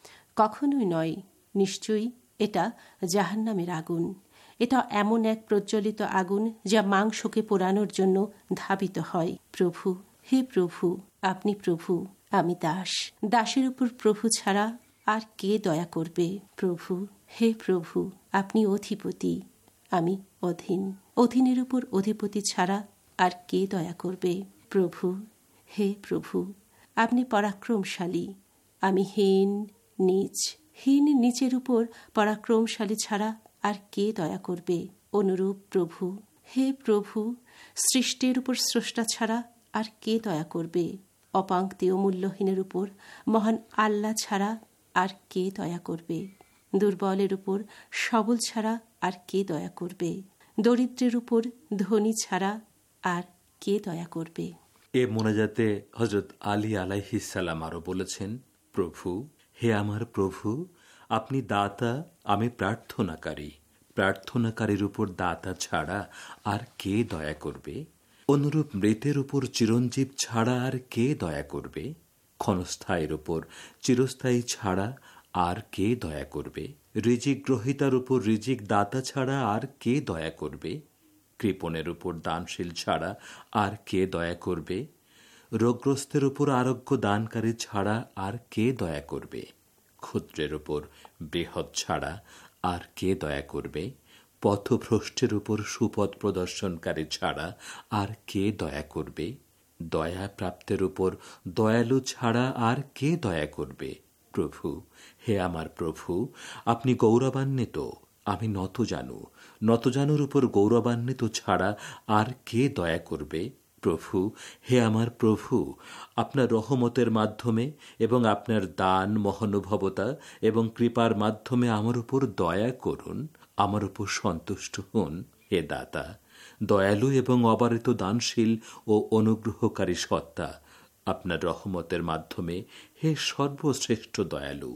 S7: কখনোই নয়, নিশ্চয়ই এটা জাহান্নামের আগুন। এটা এমন এক প্রজ্বলিত আগুন যা মাংসকে পোড়ানোর জন্য ধাবিত হয়। প্রভু, হে প্রভু, আপনি প্রভু, আমি দাস। দাসের উপর প্রভু ছাড়া আর কে দয়া করবে? প্রভু, হে প্রভু, আপনি অধিপতি, আমি অধীন। অধীনের উপর অধিপতি ছাড়া আর কে দয়া করবে? প্রভু, হে প্রভু, আপনি পরাক্রমশালী, আমি হীন, নীচ। হীন নীচের উপর পরাক্রমশালী ছাড়া আর কে দয়া করবে? অনুরূপ প্রভু, হে প্রভু, সৃষ্টির উপর স্রষ্টা ছাড়া আর কে দয়া করবে? অপাঙ্ক্তি ও মূল্যহীনের উপর মহান আল্লাহ ছাড়া আর কে দয়া করবে? দুর্বলের উপর সবল ছাড়া আর কে দয়া করবে? দরিদ্রের উপর ধনী ছাড়া আর কে দয়া করবে?
S6: এ মোনাজাতে হযরত আলী আলাইহিস সালাম আরো বলেছেন, প্রভু, হে আমার প্রভু, আপনি দাতা, আমি প্রার্থনাকারী। প্রার্থনাকারীর উপর দাতা ছাড়া আর কে দয়া করবে? অনুরূপ মৃতের উপর চিরঞ্জীব ছাড়া আর কে দয়া করবে? ক্ষণস্থায়ীর উপর চিরস্থায়ী ছাড়া আর কে দয়া করবে? রিজিক গ্রহীতার উপর রিজিক দাতা ছাড়া আর কে দয়া করবে? কৃপণের উপর দানশীল ছাড়া আর কে দয়া করবে? রোগগ্রস্তের উপর আরোগ্য দানকারী ছাড়া আর কে দয়া করবে? ক্ষুদ্রের উপর বৃহৎ ছাড়া আর কে দয়া করবে? পথভ্রষ্টের উপর সুপথ প্রদর্শনকারী ছাড়া আর কে দয়া করবে? দয়া প্রাপ্তের উপর দয়ালু ছাড়া আর কে দয়া করবে? প্রভু, হে আমার প্রভু, আপনি গৌরবান্বিত, আমি নত জানু। নত জানুর উপর গৌরবান্বিত ছাড়া আর কে দয়া করবে? প্রভু, হে আমার প্রভু, আপনার রহমতের মাধ্যমে এবং আপনার দান, মহানুভবতা এবং কৃপার মাধ্যমে আমার উপর দয়া করুন, আমার উপর সন্তুষ্ট হন। হে দাতা, দয়ালু এবং অবারিত দানশীল ও অনুগ্রহকারী সত্তা, আপনার রহমতের মাধ্যমে হে সর্বশ্রেষ্ঠ দয়ালু।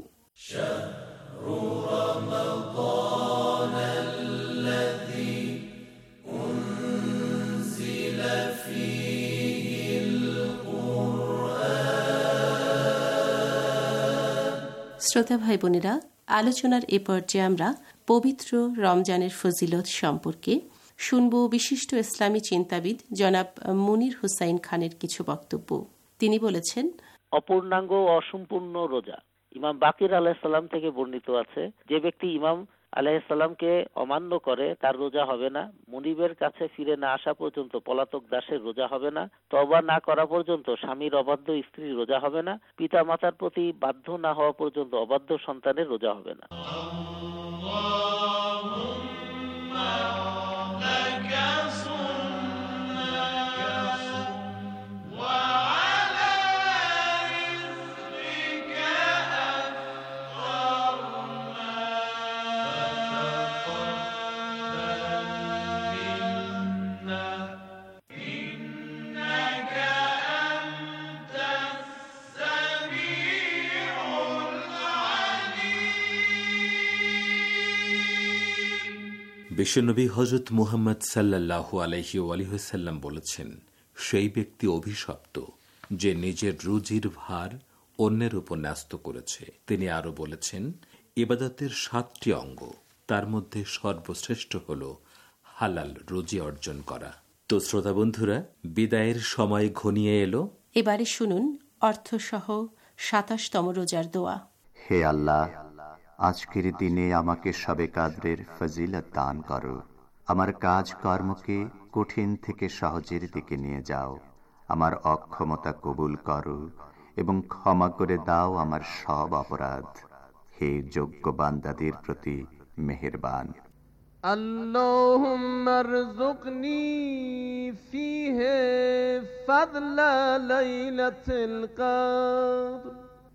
S7: শ্রোতা ভাই বোনেরা, আলোচনার এ পর্যায়ে আমরা পবিত্র রমজানের ফজিলত সম্পর্কে শুনব বিশিষ্ট ইসলামী চিন্তাবিদ জনাব মুনির হুসাইন খানের কিছু বক্তব্য। তিনি বলেছেন,
S8: অপূর্ণাঙ্গ ও অসম্পূর্ণ রোজা। ইমাম বাকির আলাইহিসসালাম থেকে বর্ণিত আছে, যে ব্যক্তি ইমাম আলাইহিসসালামকে অমান্য করে তার রোজা হবে না। মুনিবের কাছে ফিরে না আসা পর্যন্ত পলাতক দাসের রোজা হবে না। তওবা না করা পর্যন্ত স্বামীর অবাধ্য স্ত্রীর রোজা হবে না। পিতা মাতার প্রতি বাধ্য না হওয়া পর্যন্ত অবাধ্য সন্তানের রোজা হবে না।
S6: বিশ্বনবী হযরত মুহাম্মদ সাল্লাল্লাহু আলাইহি ওয়াসাল্লাম বলেছেন, সেই ব্যক্তি অভিশপ্ত যে নিজের রুজির ভার অন্যের উপর ন্যস্ত করেছে। তিনি আরো বলেছেন, ইবাদতের সাতটি অঙ্গ, তার মধ্যে সর্বশ্রেষ্ঠ হল হালাল রুজি অর্জন করা। তো শ্রোতা বন্ধুরা, বিদায়ের সময় ঘনিয়ে এলো।
S7: এবারে শুনুন অর্থসহ সাতাশতম রোজার দোয়া।
S1: হে আল্লাহ, আজকের দিনে আমাকে শবে কাদরের ফজিলত দান করো। আমার কাজ কর্মকে কঠিন থেকে সহজের দিকে নিয়ে যাও। আমার অক্ষমতা কবুল করো এবং ক্ষমা করে দাও আমার সব অপরাধ। হে যোগ্য বান্দাদের প্রতি মেহেরবান।
S2: اللهم ارزقني فيه فضل ليلة القدر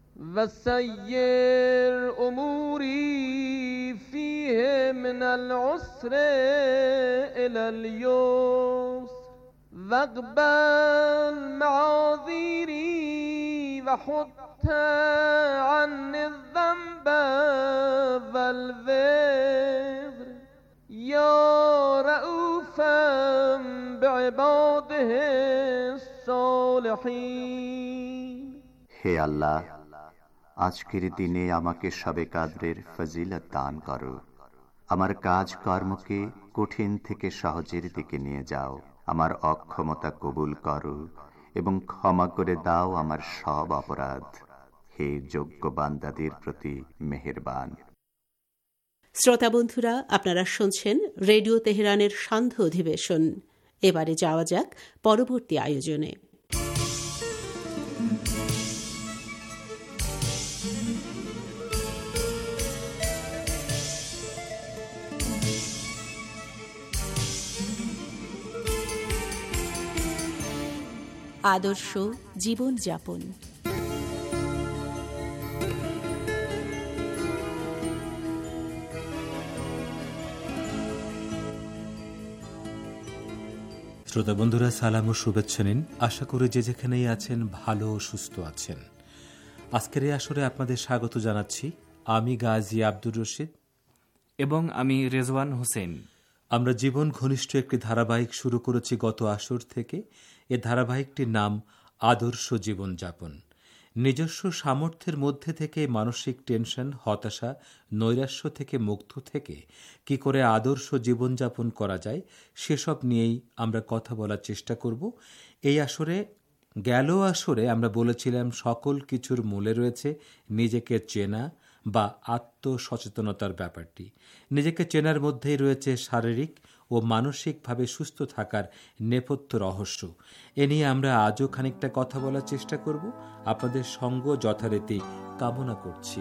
S2: وسير أموري فيه من العسر إلى اليسر واقبل معاذيري وحط عني الذنب والوزر يا رؤوفا بعباده الصالحين।
S1: হে আল্লাহ, আজকের দিনে আমাকে শবে কাদরের ফজিলত দান করো। আমার কাজ কর্মকে কঠিন থেকে সহজের দিকে নিয়ে যাও। আমার অক্ষমতা কবুল করো এবং ক্ষমা করে দাও আমার সব অপরাধ। হে যোগ্য বান্দাদের প্রতি মেহেরবান।
S7: শ্রোতা বন্ধুরা, আপনারা শুনছেন রেডিও তেহরানের সান্ধ্য অধিবেশন। এবারে যাওয়া যাক পরবর্তী আয়োজনে। আদর্শ জীবনযাপন।
S3: শ্রোতা বন্ধুরা, সালাম ও শুভেচ্ছা নিন। আশা করি যে যেখানেই আছেন ভালো ও সুস্থ আছেন। আজকের এই আসরে আপনাদের স্বাগত জানাচ্ছি আমি গাজী আব্দুর রশিদ
S9: এবং আমি রেজওয়ান হোসেন।
S3: আমরা জীবন ঘনিষ্ঠ একটি ধারাবাহিক শুরু করেছি গত আসর থেকে। এ ধারাবাহিকটির নাম আদর্শ জীবনযাপন। নিজস্ব সামর্থ্যের মধ্যে থেকে মানসিক টেনশন, হতাশা, নৈরাশ্য থেকে মুক্ত থেকে কি করে আদর্শ জীবনযাপন করা যায় সেসব নিয়েই আমরা কথা বলার চেষ্টা করব। এই আসরে গেল আসরে আমরা বলেছিলাম সকল কিছুর মূলে রয়েছে নিজেকে চেনা বা আত্মসচেতনতার ব্যাপারটি। নিজেকে চেনার মধ্যেই রয়েছে শারীরিক ও মানসিকভাবে সুস্থ থাকার নেপথ্য রহস্য। এ নিয়ে আমরা আজও খানিকটা কথা বলার চেষ্টা করব। আপনাদের সঙ্গ যথারীতি কামনা করছি।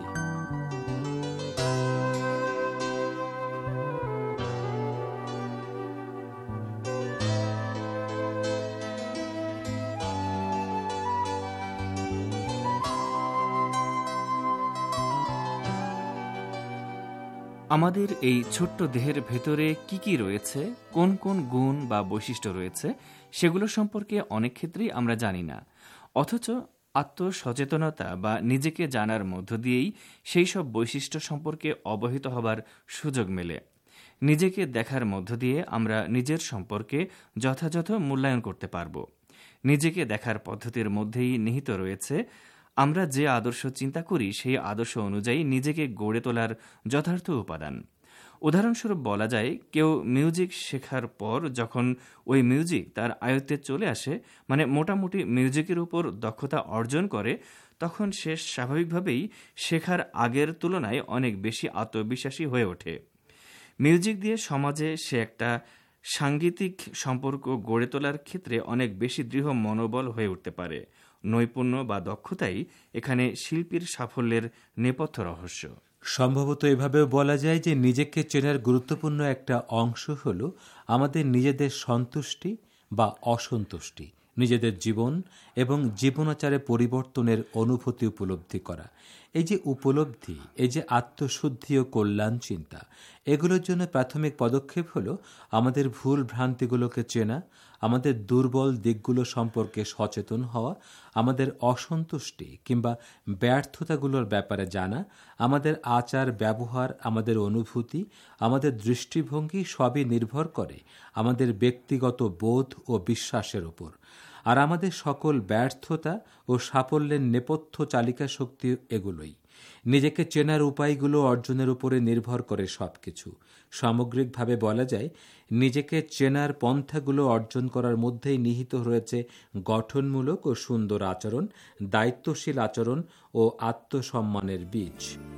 S9: আমাদের এই ছোট্ট দেহের ভেতরে কি কি রয়েছে, কোন কোন গুণ বা বৈশিষ্ট্য রয়েছে, সেগুলো সম্পর্কে অনেক ক্ষেত্রেই আমরা জানি না। অথচ আত্মসচেতনতা বা নিজেকে জানার মধ্য দিয়েই সেই সব বৈশিষ্ট্য সম্পর্কে অবহিত হবার সুযোগ মেলে। নিজেকে দেখার মধ্য দিয়ে আমরা নিজের সম্পর্কে যথাযথ মূল্যায়ন করতে পারব। নিজেকে দেখার পদ্ধতির মধ্যেই নিহিত রয়েছে আমরা যে আদর্শ চিন্তা করি সেই আদর্শ অনুযায়ী নিজেকে গড়ে তোলার যথার্থ উপাদান। উদাহরণস্বরূপ বলা যায়, কেউ মিউজিক শেখার পর যখন ওই মিউজিক তার আয়ত্তে চলে আসে, মানে মোটামুটি মিউজিকের উপর দক্ষতা অর্জন করে, তখন সে স্বাভাবিকভাবেই শেখার আগের তুলনায় অনেক বেশি আত্মবিশ্বাসী হয়ে ওঠে। মিউজিক দিয়ে সমাজে সে একটা সাংগীতিক সম্পর্ক গড়ে তোলার ক্ষেত্রে অনেক বেশি দৃঢ় মনোবল হয়ে উঠতে পারে। নৈপুণ্য বা দক্ষতাই এখানে শিল্পীর সাফল্যের নেপথ্য রহস্য।
S3: সম্ভবত এভাবেও বলা যায় যে নিজেকে চেনার গুরুত্বপূর্ণ একটা অংশ হল আমাদের নিজেদের সন্তুষ্টি বা অসন্তুষ্টি, নিজেদের জীবন এবং জীবনাচারে পরিবর্তনের অনুভূতি উপলব্ধি করা। এই যে উপলব্ধি, এই যে আত্মশুদ্ধি ও কল্যাণ চিন্তা, এগুলোর জন্য প্রাথমিক পদক্ষেপ হল আমাদের ভুল ভ্রান্তিগুলোকে চেনা, আমাদের দুর্বল দিকগুলো সম্পর্কে সচেতন হওয়া, আমাদের অসন্তুষ্টি কিংবা ব্যর্থতাগুলোর ব্যাপারে জানা, আমাদের আচার ব্যবহার, আমাদের অনুভূতি, আমাদের দৃষ্টিভঙ্গি সবই নির্ভর করে আমাদের ব্যক্তিগত বোধ ও বিশ্বাসের উপর। আর আমাদের সকল ব্যর্থতা ও সাফল্যের নেপথ্য চালিকা শক্তি এগুলোই।
S6: নিজেকে চেনার উপায়গুলো অর্জনের উপরে নির্ভর করে সবকিছু। সামগ্রিকভাবে বলা যায়, নিজেকে চেনার পন্থাগুলো অর্জন করার মধ্যেই নিহিত রয়েছে গঠনমূলক ও সুন্দর আচরণ, দায়িত্বশীল আচরণ ও আত্মসম্মানের বীজ।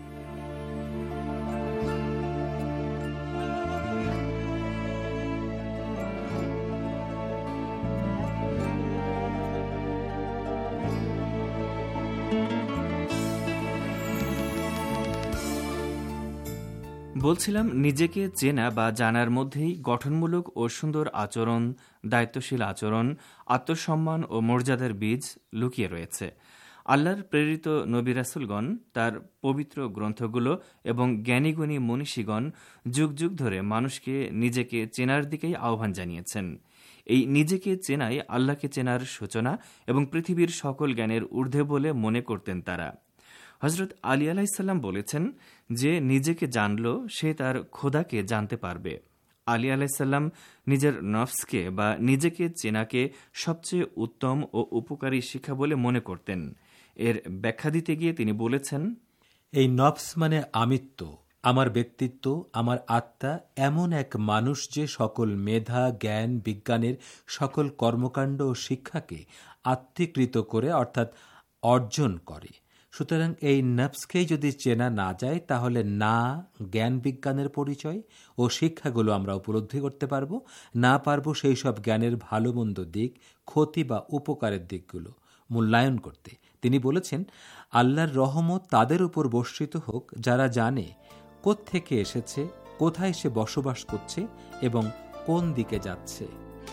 S9: বলছিলাম, নিজেকে চেনা বা জানার মধ্যেই গঠনমূলক ও সুন্দর আচরণ, দায়িত্বশীল আচরণ, আত্মসম্মান ও মর্যাদার বীজ লুকিয়ে রয়েছে। আল্লাহর প্রেরিত নবী রাসূলগণ তার পবিত্র গ্রন্থগুলো এবং জ্ঞানীগুণী মনীষীগণ যুগ যুগ ধরে মানুষকে নিজেকে চেনার দিকেই আহ্বান জানিয়েছেন। এই নিজেকে চেনাই আল্লাহকে চেনার সূচনা এবং পৃথিবীর সকল জ্ঞানের ঊর্ধ্বে বলে মনে করতেন তারা। হজরত আলী আলাইসাল্লাম বলেছেন, যে নিজেকে জানল সে তার খোদাকে জানতে পারবে। আলী আলাইসাল্লাম নিজের নফসকে বা নিজেকে চেনাকে সবচেয়ে উত্তম ও উপকারী শিক্ষা বলে মনে করতেন। এর ব্যাখ্যা দিতে গিয়ে তিনি বলেছেন,
S6: এই নফস মানে আমিত্ব, আমার ব্যক্তিত্ব, আমার আত্মা, এমন এক মানুষ যে সকল মেধা, জ্ঞান, বিজ্ঞানের সকল কর্মকাণ্ড ও শিক্ষাকে আত্মীকৃত করে অর্থাৎ অর্জন করে। সুতরাং এই নফসকেই যদি চেনা না যায়, তাহলে না জ্ঞান বিজ্ঞানের পরিচয় ও শিক্ষাগুলো আমরা উপলব্ধি করতে পারবো, না পারবো সেই সব জ্ঞানের ভালো মন্দ দিক, ক্ষতি বা উপকারের দিকগুলো মূল্যায়ন করতে। তিনি বলেছেন, আল্লাহর রহমত তাদের উপর বর্ষিত হোক যারা জানে কোত্থেকে এসেছে, কোথায় সে বসবাস করছে এবং কোন দিকে যাচ্ছে।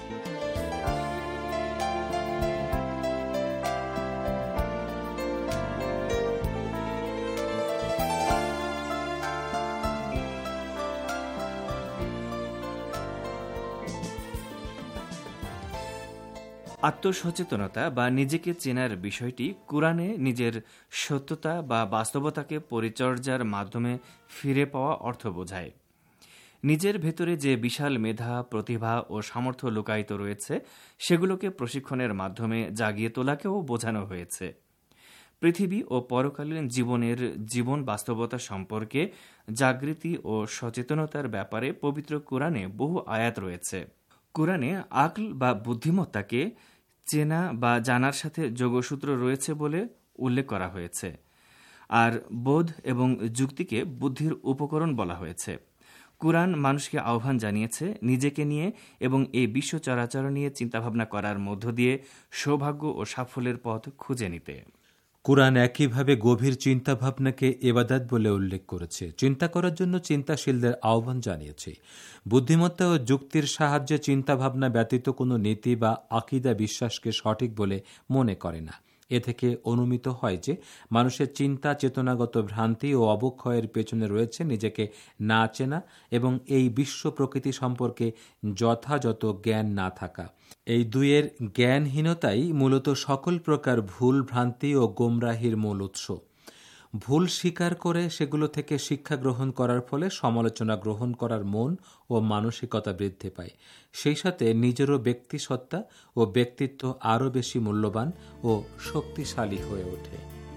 S9: আত্মসচেতনতা বা নিজেকে চেনার বিষয়টি কুরআনে নিজের সত্যতা বা বাস্তবতাকে পরিচর্যার মাধ্যমে ফিরে পাওয়া অর্থ বোঝায়। নিজের ভেতরে যে বিশাল মেধা, প্রতিভা ও সামর্থ্য লুকায়িত রয়েছে, সেগুলোকে প্রশিক্ষণের মাধ্যমে জাগিয়ে তোলাকেও বোঝানো হয়েছে। পৃথিবী ও পরকালীন জীবনের জীবন বাস্তবতা সম্পর্কে জাগৃতি ও সচেতনতার ব্যাপারে পবিত্র কুরআনে বহু আয়াত রয়েছে। কুরআনে আকল বা বুদ্ধিমত্তাকে চেনা বা জানার সাথে যোগসূত্র রয়েছে বলে উল্লেখ করা হয়েছে, আর বোধ এবং যুক্তিকে বুদ্ধির উপকরণ বলা হয়েছে। কুরআন মানুষকে আহ্বান জানিয়েছে নিজেকে নিয়ে এবং এই বিশ্ব চরাচর নিয়ে চিন্তাভাবনা করার মধ্য দিয়ে সৌভাগ্য ও সাফল্যের পথ খুঁজে নিতে।
S6: কুরআন একইভাবে গভীর চিন্তাভাবনাকে ইবাদত বলে উল্লেখ করেছে, চিন্তা করার জন্য চিন্তাশীলদের আহ্বান জানিয়েছে। বুদ্ধিমত্তা ও যুক্তির সাহায্যে চিন্তাভাবনা ব্যতীত কোনো নীতি বা আকীদা বিশ্বাসকে সঠিক বলে মনে করে না। এ থেকে অনুমিত হয় যে মানুষের চিন্তা, চেতনাগত ভ্রান্তি ও অবক্ষয়ের পেছনে রয়েছে নিজেকে না চেনা এবং এই বিশ্ব প্রকৃতি সম্পর্কে যথাযথ জ্ঞান না থাকা। এই দুইয়ের জ্ঞানহীনতাই মূলত সকল প্রকার ভুল, ভ্রান্তি ও গোমরাহির মূল উৎস। ভুল স্বীকার করে সেগুলো থেকে শিক্ষা গ্রহণ করার ফলে সমালোচনা গ্রহণ করার মন ও মানসিকতা বৃদ্ধি পায়। সেই সাথে নিজেরও ব্যক্তিসত্তা ও ব্যক্তিত্ব আরও বেশি মূল্যবান ও শক্তিশালী হয়ে ওঠে।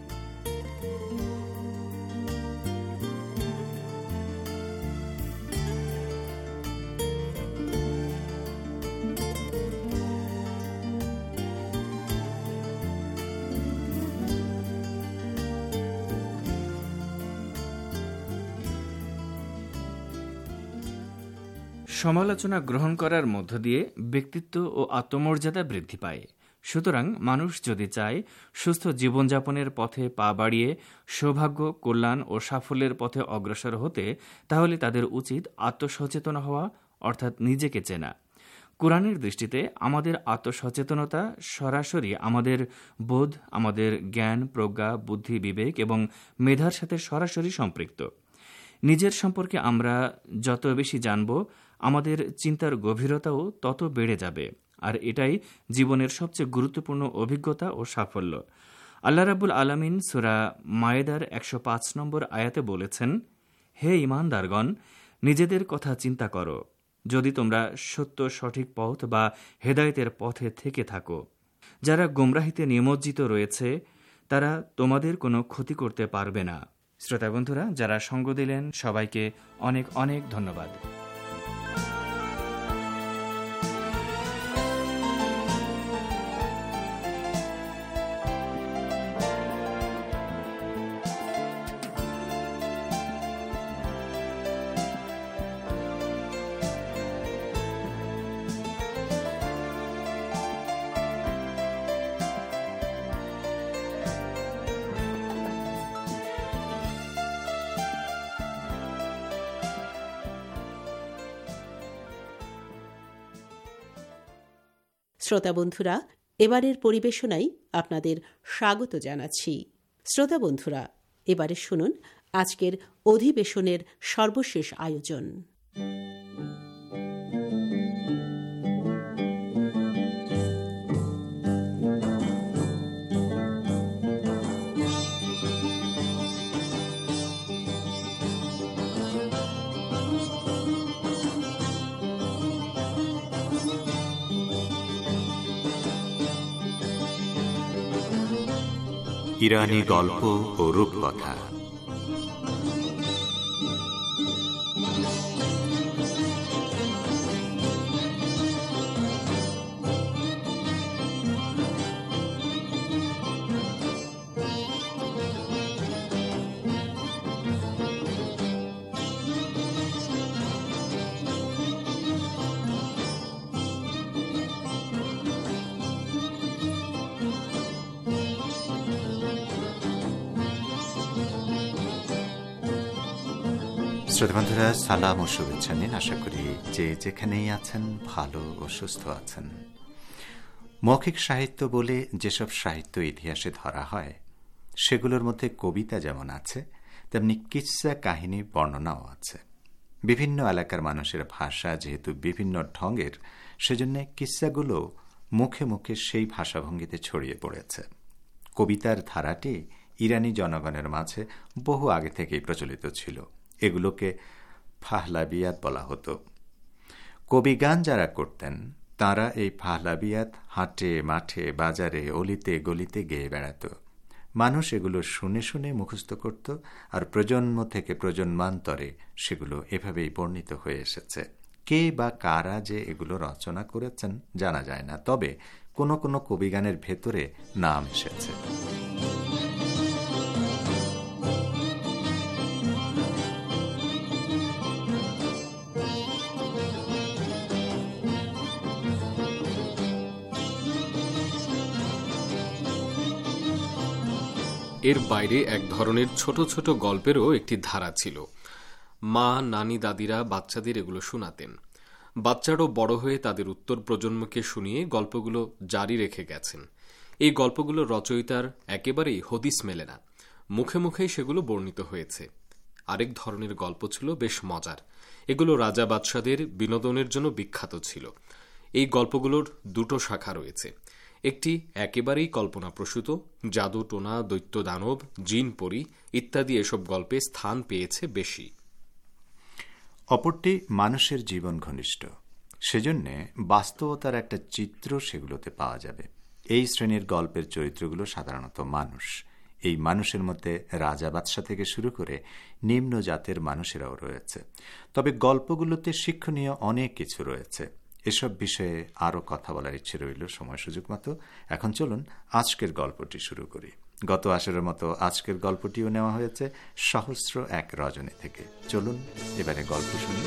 S9: সমালোচনা গ্রহণ করার মধ্য দিয়ে ব্যক্তিত্ব ও আত্মমর্যাদা বৃদ্ধি পায়। সুতরাং মানুষ যদি চায় সুস্থ জীবনযাপনের পথে পা বাড়িয়ে সৌভাগ্য, কল্যাণ ও সাফল্যের পথে অগ্রসর হতে, তাহলে তাদের উচিত আত্মসচেতন হওয়া, অর্থাৎ নিজেকে চেনা। কুরআনের দৃষ্টিতে আমাদের আত্মসচেতনতা সরাসরি আমাদের বোধ, আমাদের জ্ঞান, প্রজ্ঞা, বুদ্ধি, বিবেক এবং মেধার সাথে সরাসরি সম্পৃক্ত। নিজের সম্পর্কে আমরা যত বেশি জানব, আমাদের চিন্তার গভীরতাও তত বেড়ে যাবে, আর এটাই জীবনের সবচেয়ে গুরুত্বপূর্ণ অভিজ্ঞতা ও সাফল্য। আল্লাহ রাব্বুল আলামিন সূরা মায়েদার একশো পাঁচ নম্বর আয়াতে বলেছেন, হে ঈমানদারগণ, নিজেদের কথা চিন্তা করো, যদি তোমরা সত্য, সঠিক পথ বা হেদায়েতের পথে থেকে থাকো। যারা গোমরাহিতে নিমজ্জিত রয়েছে তারা তোমাদের কোনো ক্ষতি করতে পারবে না। শ্রোতা বন্ধুরা, যারা সঙ্গ দিলেন সবাইকে অনেক অনেক ধন্যবাদ।
S7: শ্রোতা বন্ধুরা, এবারের পরিবেশনায় আপনাদের স্বাগত জানাচ্ছি। শ্রোতা বন্ধুরা, এবারে শুনুন আজকের অধিবেশনের সর্বশেষ আয়োজন।
S1: ইরানি গল্প ও রূপকথা। শ্রোতাবন্ধুরা, সালাম ও শুভেচ্ছা নিন। আশা করি যে যেখানেই আছেন ভালো ও সুস্থ আছেন। মৌখিক সাহিত্য বলে যেসব সাহিত্য ইতিহাসে ধরা হয় সেগুলোর মধ্যে কবিতা যেমন আছে, তেমনি কিচ্ছা কাহিনী বর্ণনাও আছে। বিভিন্ন এলাকার মানুষের ভাষা যেহেতু বিভিন্ন ঢঙের, সেজন্য কিচ্ছাগুলো মুখে মুখে সেই ভাষাভঙ্গিতে ছড়িয়ে পড়েছে। কবিতার ধারাটি ইরানি জনগণের মাঝে বহু আগে থেকেই প্রচলিত ছিল। এগুলোকে ফাহলাবিয়াত বলা হতো। কবিগান যারা করতেন তারা এই ফাহলাবিয়াত হাটে মাঠে বাজারে অলিতে গলিতে গেয়ে বেড়াত। মানুষ এগুলো শুনে শুনে মুখস্থ করত, আর প্রজন্ম থেকে প্রজন্মান্তরে সেগুলো এভাবেই বর্ণিত হয়ে এসেছে। কে বা কারা যে এগুলো রচনা করেছেন জানা যায় না, তবে কোনো কোনো কবিগানের ভেতরে নাম এসেছে।
S10: এর বাইরে এক ধরনের ছোট ছোট গল্পেরও একটি ধারা ছিল। মা, নানি, দাদিরা বাচ্চাদের এগুলো শোনাতেন। বাচ্চারাও বড় হয়ে তাদের উত্তর প্রজন্মকে শুনিয়ে গল্পগুলো জারি রেখে গেছেন। এই গল্পগুলো রচয়িতার একেবারেই হদিস মেলে না, মুখে মুখেই সেগুলো বর্ণিত হয়েছে। আরেক ধরনের গল্প ছিল বেশ মজার। এগুলো রাজা বাদশাদের বিনোদনের জন্য বিখ্যাত ছিল। এই গল্পগুলোর দুটো শাখা রয়েছে। একটি একেবারেই কল্পনাপ্রসূত, জাদু টোনা, দৈত্য দানব, জিন পরি ইত্যাদি এসব গল্পে স্থান পেয়েছে বেশি।
S1: অপরটি মানুষের জীবন ঘনিষ্ঠ, সেজন্য বাস্তবতার একটা চিত্র সেগুলোতে পাওয়া যাবে। এই শ্রেণীর গল্পের চরিত্রগুলো সাধারণত মানুষ। এই মানুষের মধ্যে রাজা বাদশা থেকে শুরু করে নিম্ন জাতের মানুষেরাও রয়েছে। তবে গল্পগুলোতে শিক্ষণীয় অনেক কিছু রয়েছে। এসব বিষয়ে আরও কথা বলার ইচ্ছে রইল সময় সুযোগ মতো। এখন চলুন আজকের গল্পটি শুরু করি। গত আসরের মতো আজকের গল্পটিও নেওয়া হয়েছে সহস্র এক রজনী থেকে। চলুন এবারে গল্প শুনি।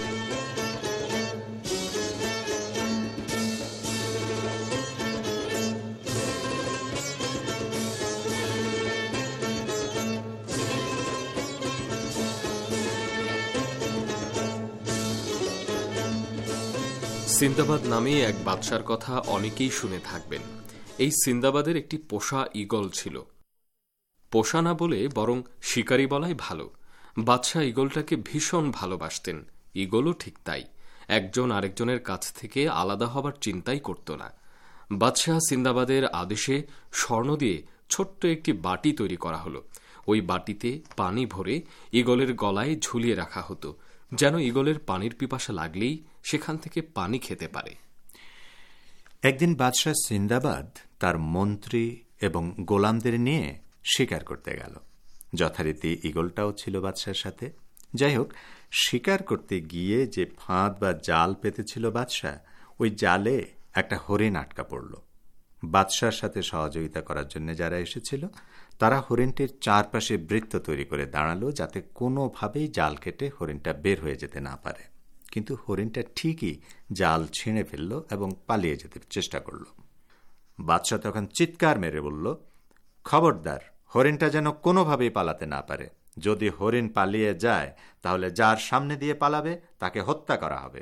S10: সিন্দাবাদ নামে এক বাদশার কথা অনেকেই শুনে থাকবেন। এই সিন্দাবাদের একটি পোষা ঈগল ছিল। পোষা না বলে বরং শিকারী বলাই ভালো। বাদশাহ ঈগলটাকে ভীষণ ভালোবাসতেন। ঈগলও ঠিক তাই, একজন আরেকজনের কাছ থেকে আলাদা হবার চিন্তাই করত না। বাদশাহ সিন্দাবাদের আদেশে স্বর্ণ দিয়ে ছোট্ট একটি বাটি তৈরি করা হলো। ওই বাটিতে পানি ভরে ঈগলের গলায় ঝুলিয়ে রাখা হতো, যেন ঈগলের পানির পিপাসা লাগলেই সেখান থেকে পানি খেতে পারে।
S1: একদিন বাদশাহ সিন্দাবাদ তার মন্ত্রী এবং গোলামদের নিয়ে শিকার করতে গেল। যথারীতি ঈগলটাও ছিল বাদশার সাথে। যাই হোক, শিকার করতে গিয়ে যে ফাঁদ বা জাল পেতেছিল বাদশাহ, ওই জালে একটা হরিণ আটকা পড়ল। বাদশার সাথে সহযোগিতা করার জন্য যারা এসেছিল তারা হরিণটির চারপাশে বৃত্ত তৈরি করে দাঁড়ালো, যাতে কোনোভাবেই জাল কেটে হরিণটা বের হয়ে যেতে না পারে। কিন্তু হরিণটা ঠিকই জাল ছিঁড়ে ফেলল এবং পালিয়ে যেতে চেষ্টা করল। বাদশাহ তখন চিৎকার মেরে বলল, খবরদার, হরিণটা যেন কোনোভাবেই পালাতে না পারে। যদি হরিণ পালিয়ে যায় তাহলে যার সামনে দিয়ে পালাবে তাকে হত্যা করা হবে।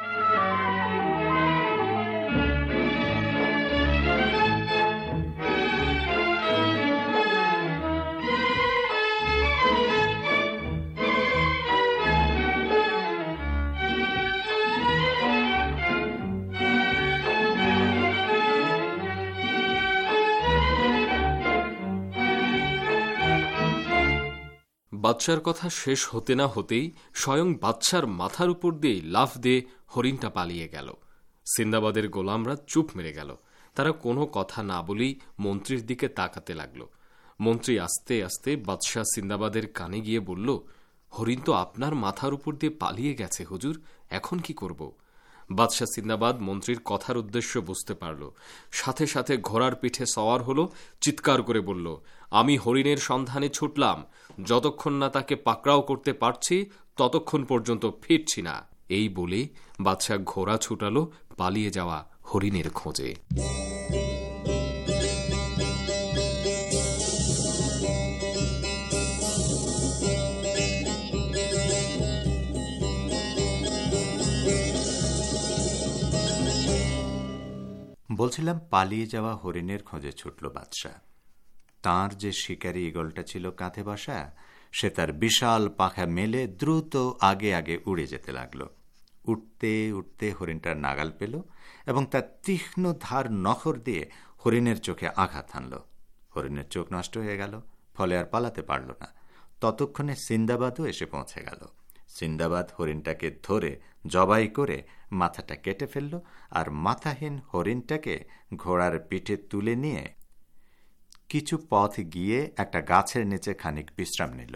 S10: বাদশার কথা শেষ হতে না হতেই স্বয়ং বাদশার মাথার উপর দিয়ে লাফ দিয়ে হরিণটা পালিয়ে গেল। সিন্দাবাদের গোলামরা চুপ মেরে গেল। তারা কোনো কথা না বলেই মন্ত্রীর দিকে তাকাতে লাগলো। মন্ত্রী আস্তে আস্তে বাদশাহ সিন্দাবাদের কানে গিয়ে বলল, হরিণ তো আপনার মাথার উপর দিয়ে পালিয়ে গেছে হুজুর, এখন কি করব? বাদশাহ সিন্দাবাদ মন্ত্রীর কথার উদ্দেশ্য বুঝতে পারল। সাথে সাথে ঘোড়ার পিঠে সওয়ার হলো, চিৎকার করে বলল, আমি হরিণের সন্ধানে ছুটলাম, যতক্ষণ না তাকে পাকড়াও করতে পারছি ততক্ষণ পর্যন্ত ফিরছি না। এই বলে বাদশাহ ঘোড়া ছুটালো পালিয়ে যাওয়া হরিণের খোঁজে।
S1: বলছিলাম, পালিয়ে যাওয়া হরিণের খোঁজে ছুটল বাদশাহ। তাঁর যে শিকারী ঈগলটা ছিল কাঁধে বসা, সে তার বিশাল পাখা মেলে দ্রুত আগে আগে উড়ে যেতে লাগলো। উঠতে উঠতে হরিণটার নাগাল পেল এবং তার তীক্ষ্ণ ধার নখর দিয়ে হরিণের চোখে আঘাত হানল। হরিণের চোখ নষ্ট হয়ে গেল, ফলে আর পালাতে পারল না। ততক্ষণে সিন্দাবাদও এসে পৌঁছে গেল। সিন্দাবাদ হরিণটাকে ধরে জবাই করে মাথাটা কেটে ফেলল আর মাথাহীন হরিণটাকে ঘোড়ার পিঠে তুলে নিয়ে কিছু পথ গিয়ে একটা গাছের নিচে খানিক বিশ্রাম নিল।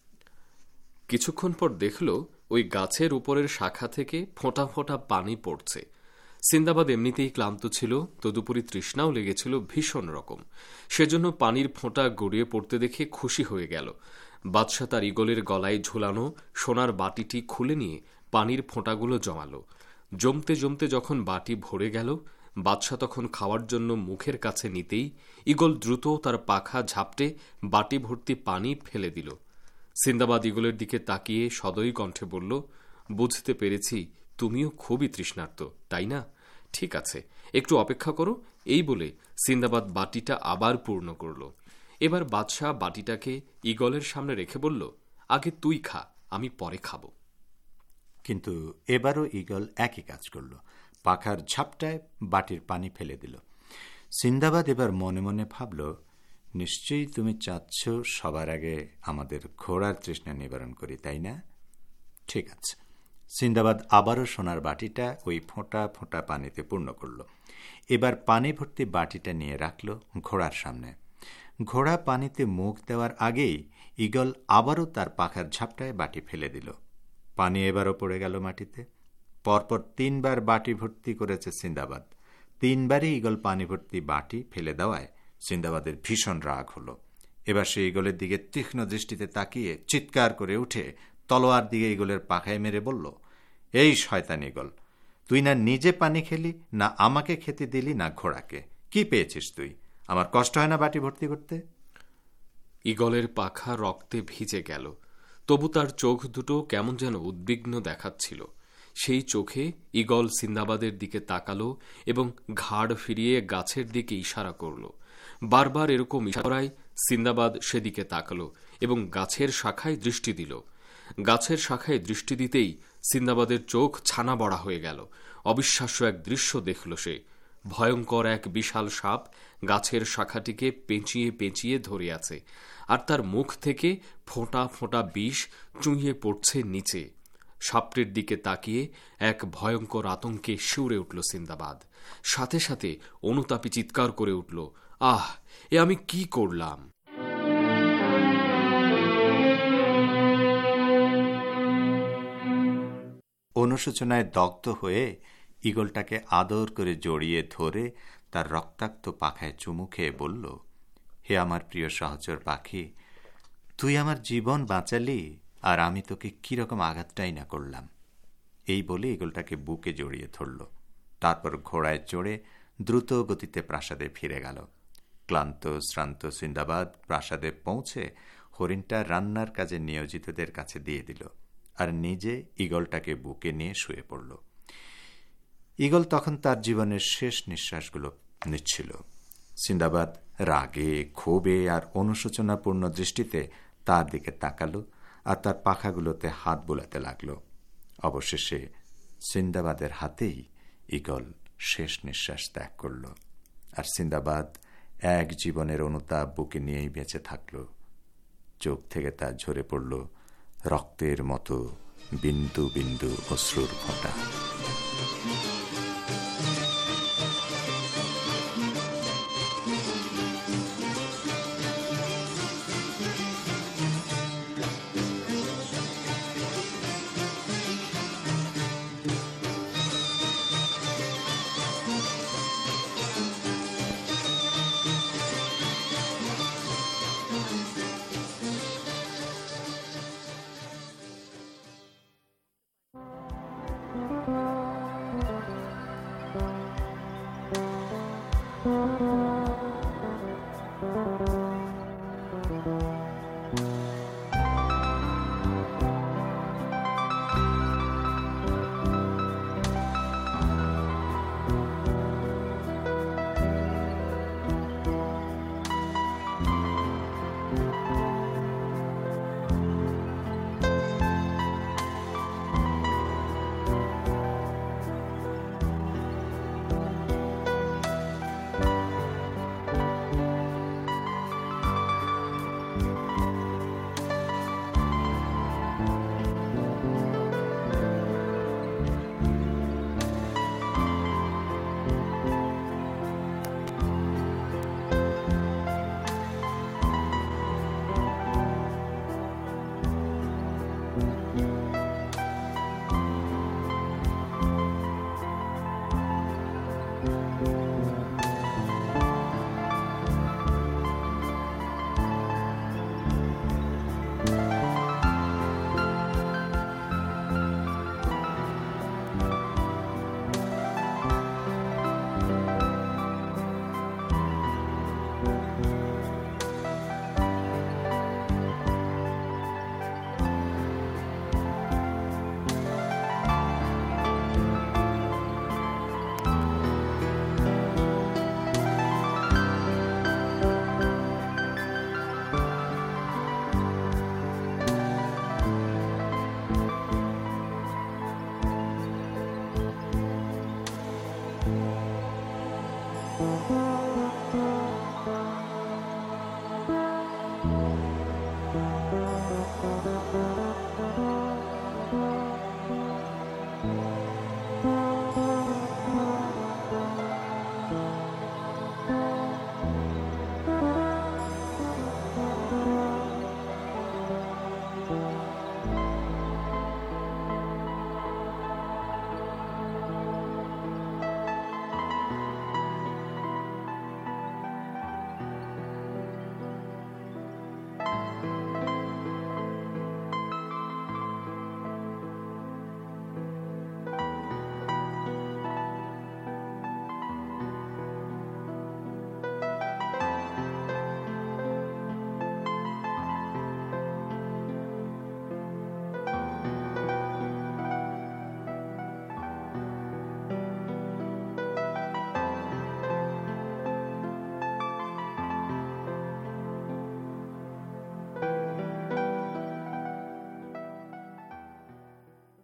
S10: কিছুক্ষণ পর দেখল ওই গাছের উপরের শাখা থেকে ফোঁটা ফোঁটা পানি পড়ছে। সিন্দাবাদ এমনিতেই ক্লান্ত ছিল, তদুপরি তৃষ্ণাও লেগেছিল ভীষণ রকম। সেজন্য পানির ফোঁটা গড়িয়ে পড়তে দেখে খুশি হয়ে গেল। বাদশাহ তার ঈগলের গলায় ঝুলানো সোনার বাটিটি খুলে নিয়ে পানির ফোঁটাগুলো জমালো। জমতে জমতে যখন বাটি ভরে গেল, বাদশাহ তখন খাওয়ার জন্য মুখের কাছে নিতেই ঈগল দ্রুত তার পাখা ঝাপটে বাটি ভর্তি পানি ফেলে দিল। সিন্দাবাদ ঈগলের দিকে তাকিয়ে সদয় কণ্ঠে বলল, বুঝতে পেরেছি তুমিও খুবই তৃষ্ণার্ত, তাই না? ঠিক আছে, একটু অপেক্ষা করো। এই বলে সিন্দাবাদ বাটিটা আবার পূর্ণ করল। এবার বাদশাহ বাটিটাকে ঈগলের সামনে রেখে বলল, আগে তুই খা, আমি পরে খাব।
S1: কিন্তু এবারও ঈগল একই কাজ করল, পাখার ঝাপটায় বাটির পানি ফেলে দিল। সিন্দাবাদ এবার মনে মনে ভাবল, নিশ্চয়ই তুমি চাচ্ছ সবার আগে আমাদের ঘোড়ার তৃষ্ণা নিবারণ করি, তাই না? ঠিক আছে। সিন্দাবাদ আবারও সোনার বাটিটা ওই ফোঁটা ফোঁটা পানিতে পূর্ণ করল। এবার পানি ভর্তি বাটিটা নিয়ে রাখল ঘোড়ার সামনে। ঘোড়া পানিতে মুখ দেওয়ার আগেই ঈগল আবারও তার পাখার ঝাপটায় বাটি ফেলে দিল। পানি এবারও পড়ে গেল মাটিতে। পরপর তিনবার বাটি ভর্তি করেছে সিন্দাবাদ। তিনবারই ঈগল পানি ভর্তি বাটি ফেলে দেওয়ায় সিন্দাবাদের ভীষণ রাগ হলো। এবার সে ঈগলের দিকে তীক্ষ্ণ দৃষ্টিতে তাকিয়ে চিৎকার করে উঠে তলোয়ার দিয়ে ঈগলের পাখায় মেরে বলল, এই শয়তান ঈগল, তুই না নিজে পানি খেলি, না আমাকে খেতে দিলি, না ঘোড়াকে। কি পেয়েছিস তুই? আমার কষ্ট হয় না বাটি ভর্তি করতে?
S10: ঈগলের পাখা রক্তে ভিজে গেল, তবু তার চোখ দুটো কেমন যেন উদ্বিগ্ন দেখাচ্ছিল। সেই চোখে ঈগল সিন্দাবাদের দিকে তাকালো এবং ঘাড় ফিরিয়ে গাছের দিকে ইশারা করল। বারবার এরকম ইশারায় সিন্দাবাদ সেদিকে তাকালো এবং গাছের শাখায় দৃষ্টি দিল। গাছের শাখায় দৃষ্টি দিতেই সিন্দাবাদের চোখ ছানা বড়া হয়ে গেল। অবিশ্বাস্য এক দৃশ্য দেখল সে। ভয়ঙ্কর এক বিশাল সাপ গাছের শাখাটিকে পেঁচিয়ে পেঁচিয়ে ধরে আছে, আর তার মুখ থেকে ফোঁটা ফোঁটা বিষ চুঁইয়ে পড়ছে নিচে। সাপটির দিকে তাকিয়ে এক ভয়ঙ্কর আতঙ্কে শিউরে উঠল সিন্দাবাদ। সাথে সাথে অনুতাপী চিৎকার করে উঠল, আহ, এ আমি কি করলাম?
S1: অনুশোচনায় দগ্ধ হয়ে ঈগলটাকে আদর করে জড়িয়ে ধরে তার রক্তাক্ত পাখায় চুমু খেয়ে বলল, হে আমার প্রিয় সহচর পাখি, তুই আমার জীবন বাঁচালি, আর আমি তোকে কিরকম আঘাতটাই না করলাম। এই বলে ঈগলটাকে বুকে জড়িয়ে ধরল। তারপর ঘোড়ায় চড়ে দ্রুত গতিতে প্রাসাদে ফিরে গেল। ক্লান্ত শ্রান্ত সিন্দাবাদ প্রাসাদে পৌঁছে হরিণটা রান্নার কাজে নিয়োজিতদের কাছে দিয়ে দিল, আর নিজে ঈগলটাকে বুকে নিয়ে শুয়ে পড়ল। ঈগল তখন তার জীবনের শেষ নিঃশ্বাসগুলো নিচ্ছিল। সিন্দাবাদ রাগে, ক্ষোভে আর অনুশোচনাপূর্ণ দৃষ্টিতে তার দিকে তাকালো আর তার পাখাগুলোতে হাত বোলাতে লাগল। অবশেষে সিন্দাবাদের হাতেই ঈগল শেষ নিঃশ্বাস ত্যাগ করল, আর সিন্দাবাদ এক জীবনের অনুতাপ বুকে নিয়েই বেঁচে থাকল। চোখ থেকে তার ঝরে পড়ল রক্তের মতো বিন্দু বিন্দু অশ্রুর ফোঁটা।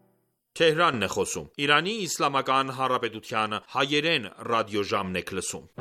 S11: Թեհրանն է խոսում։ Իրանի Իսլամական Հանրապետության հայերեն ռադիոժամն եք լսում։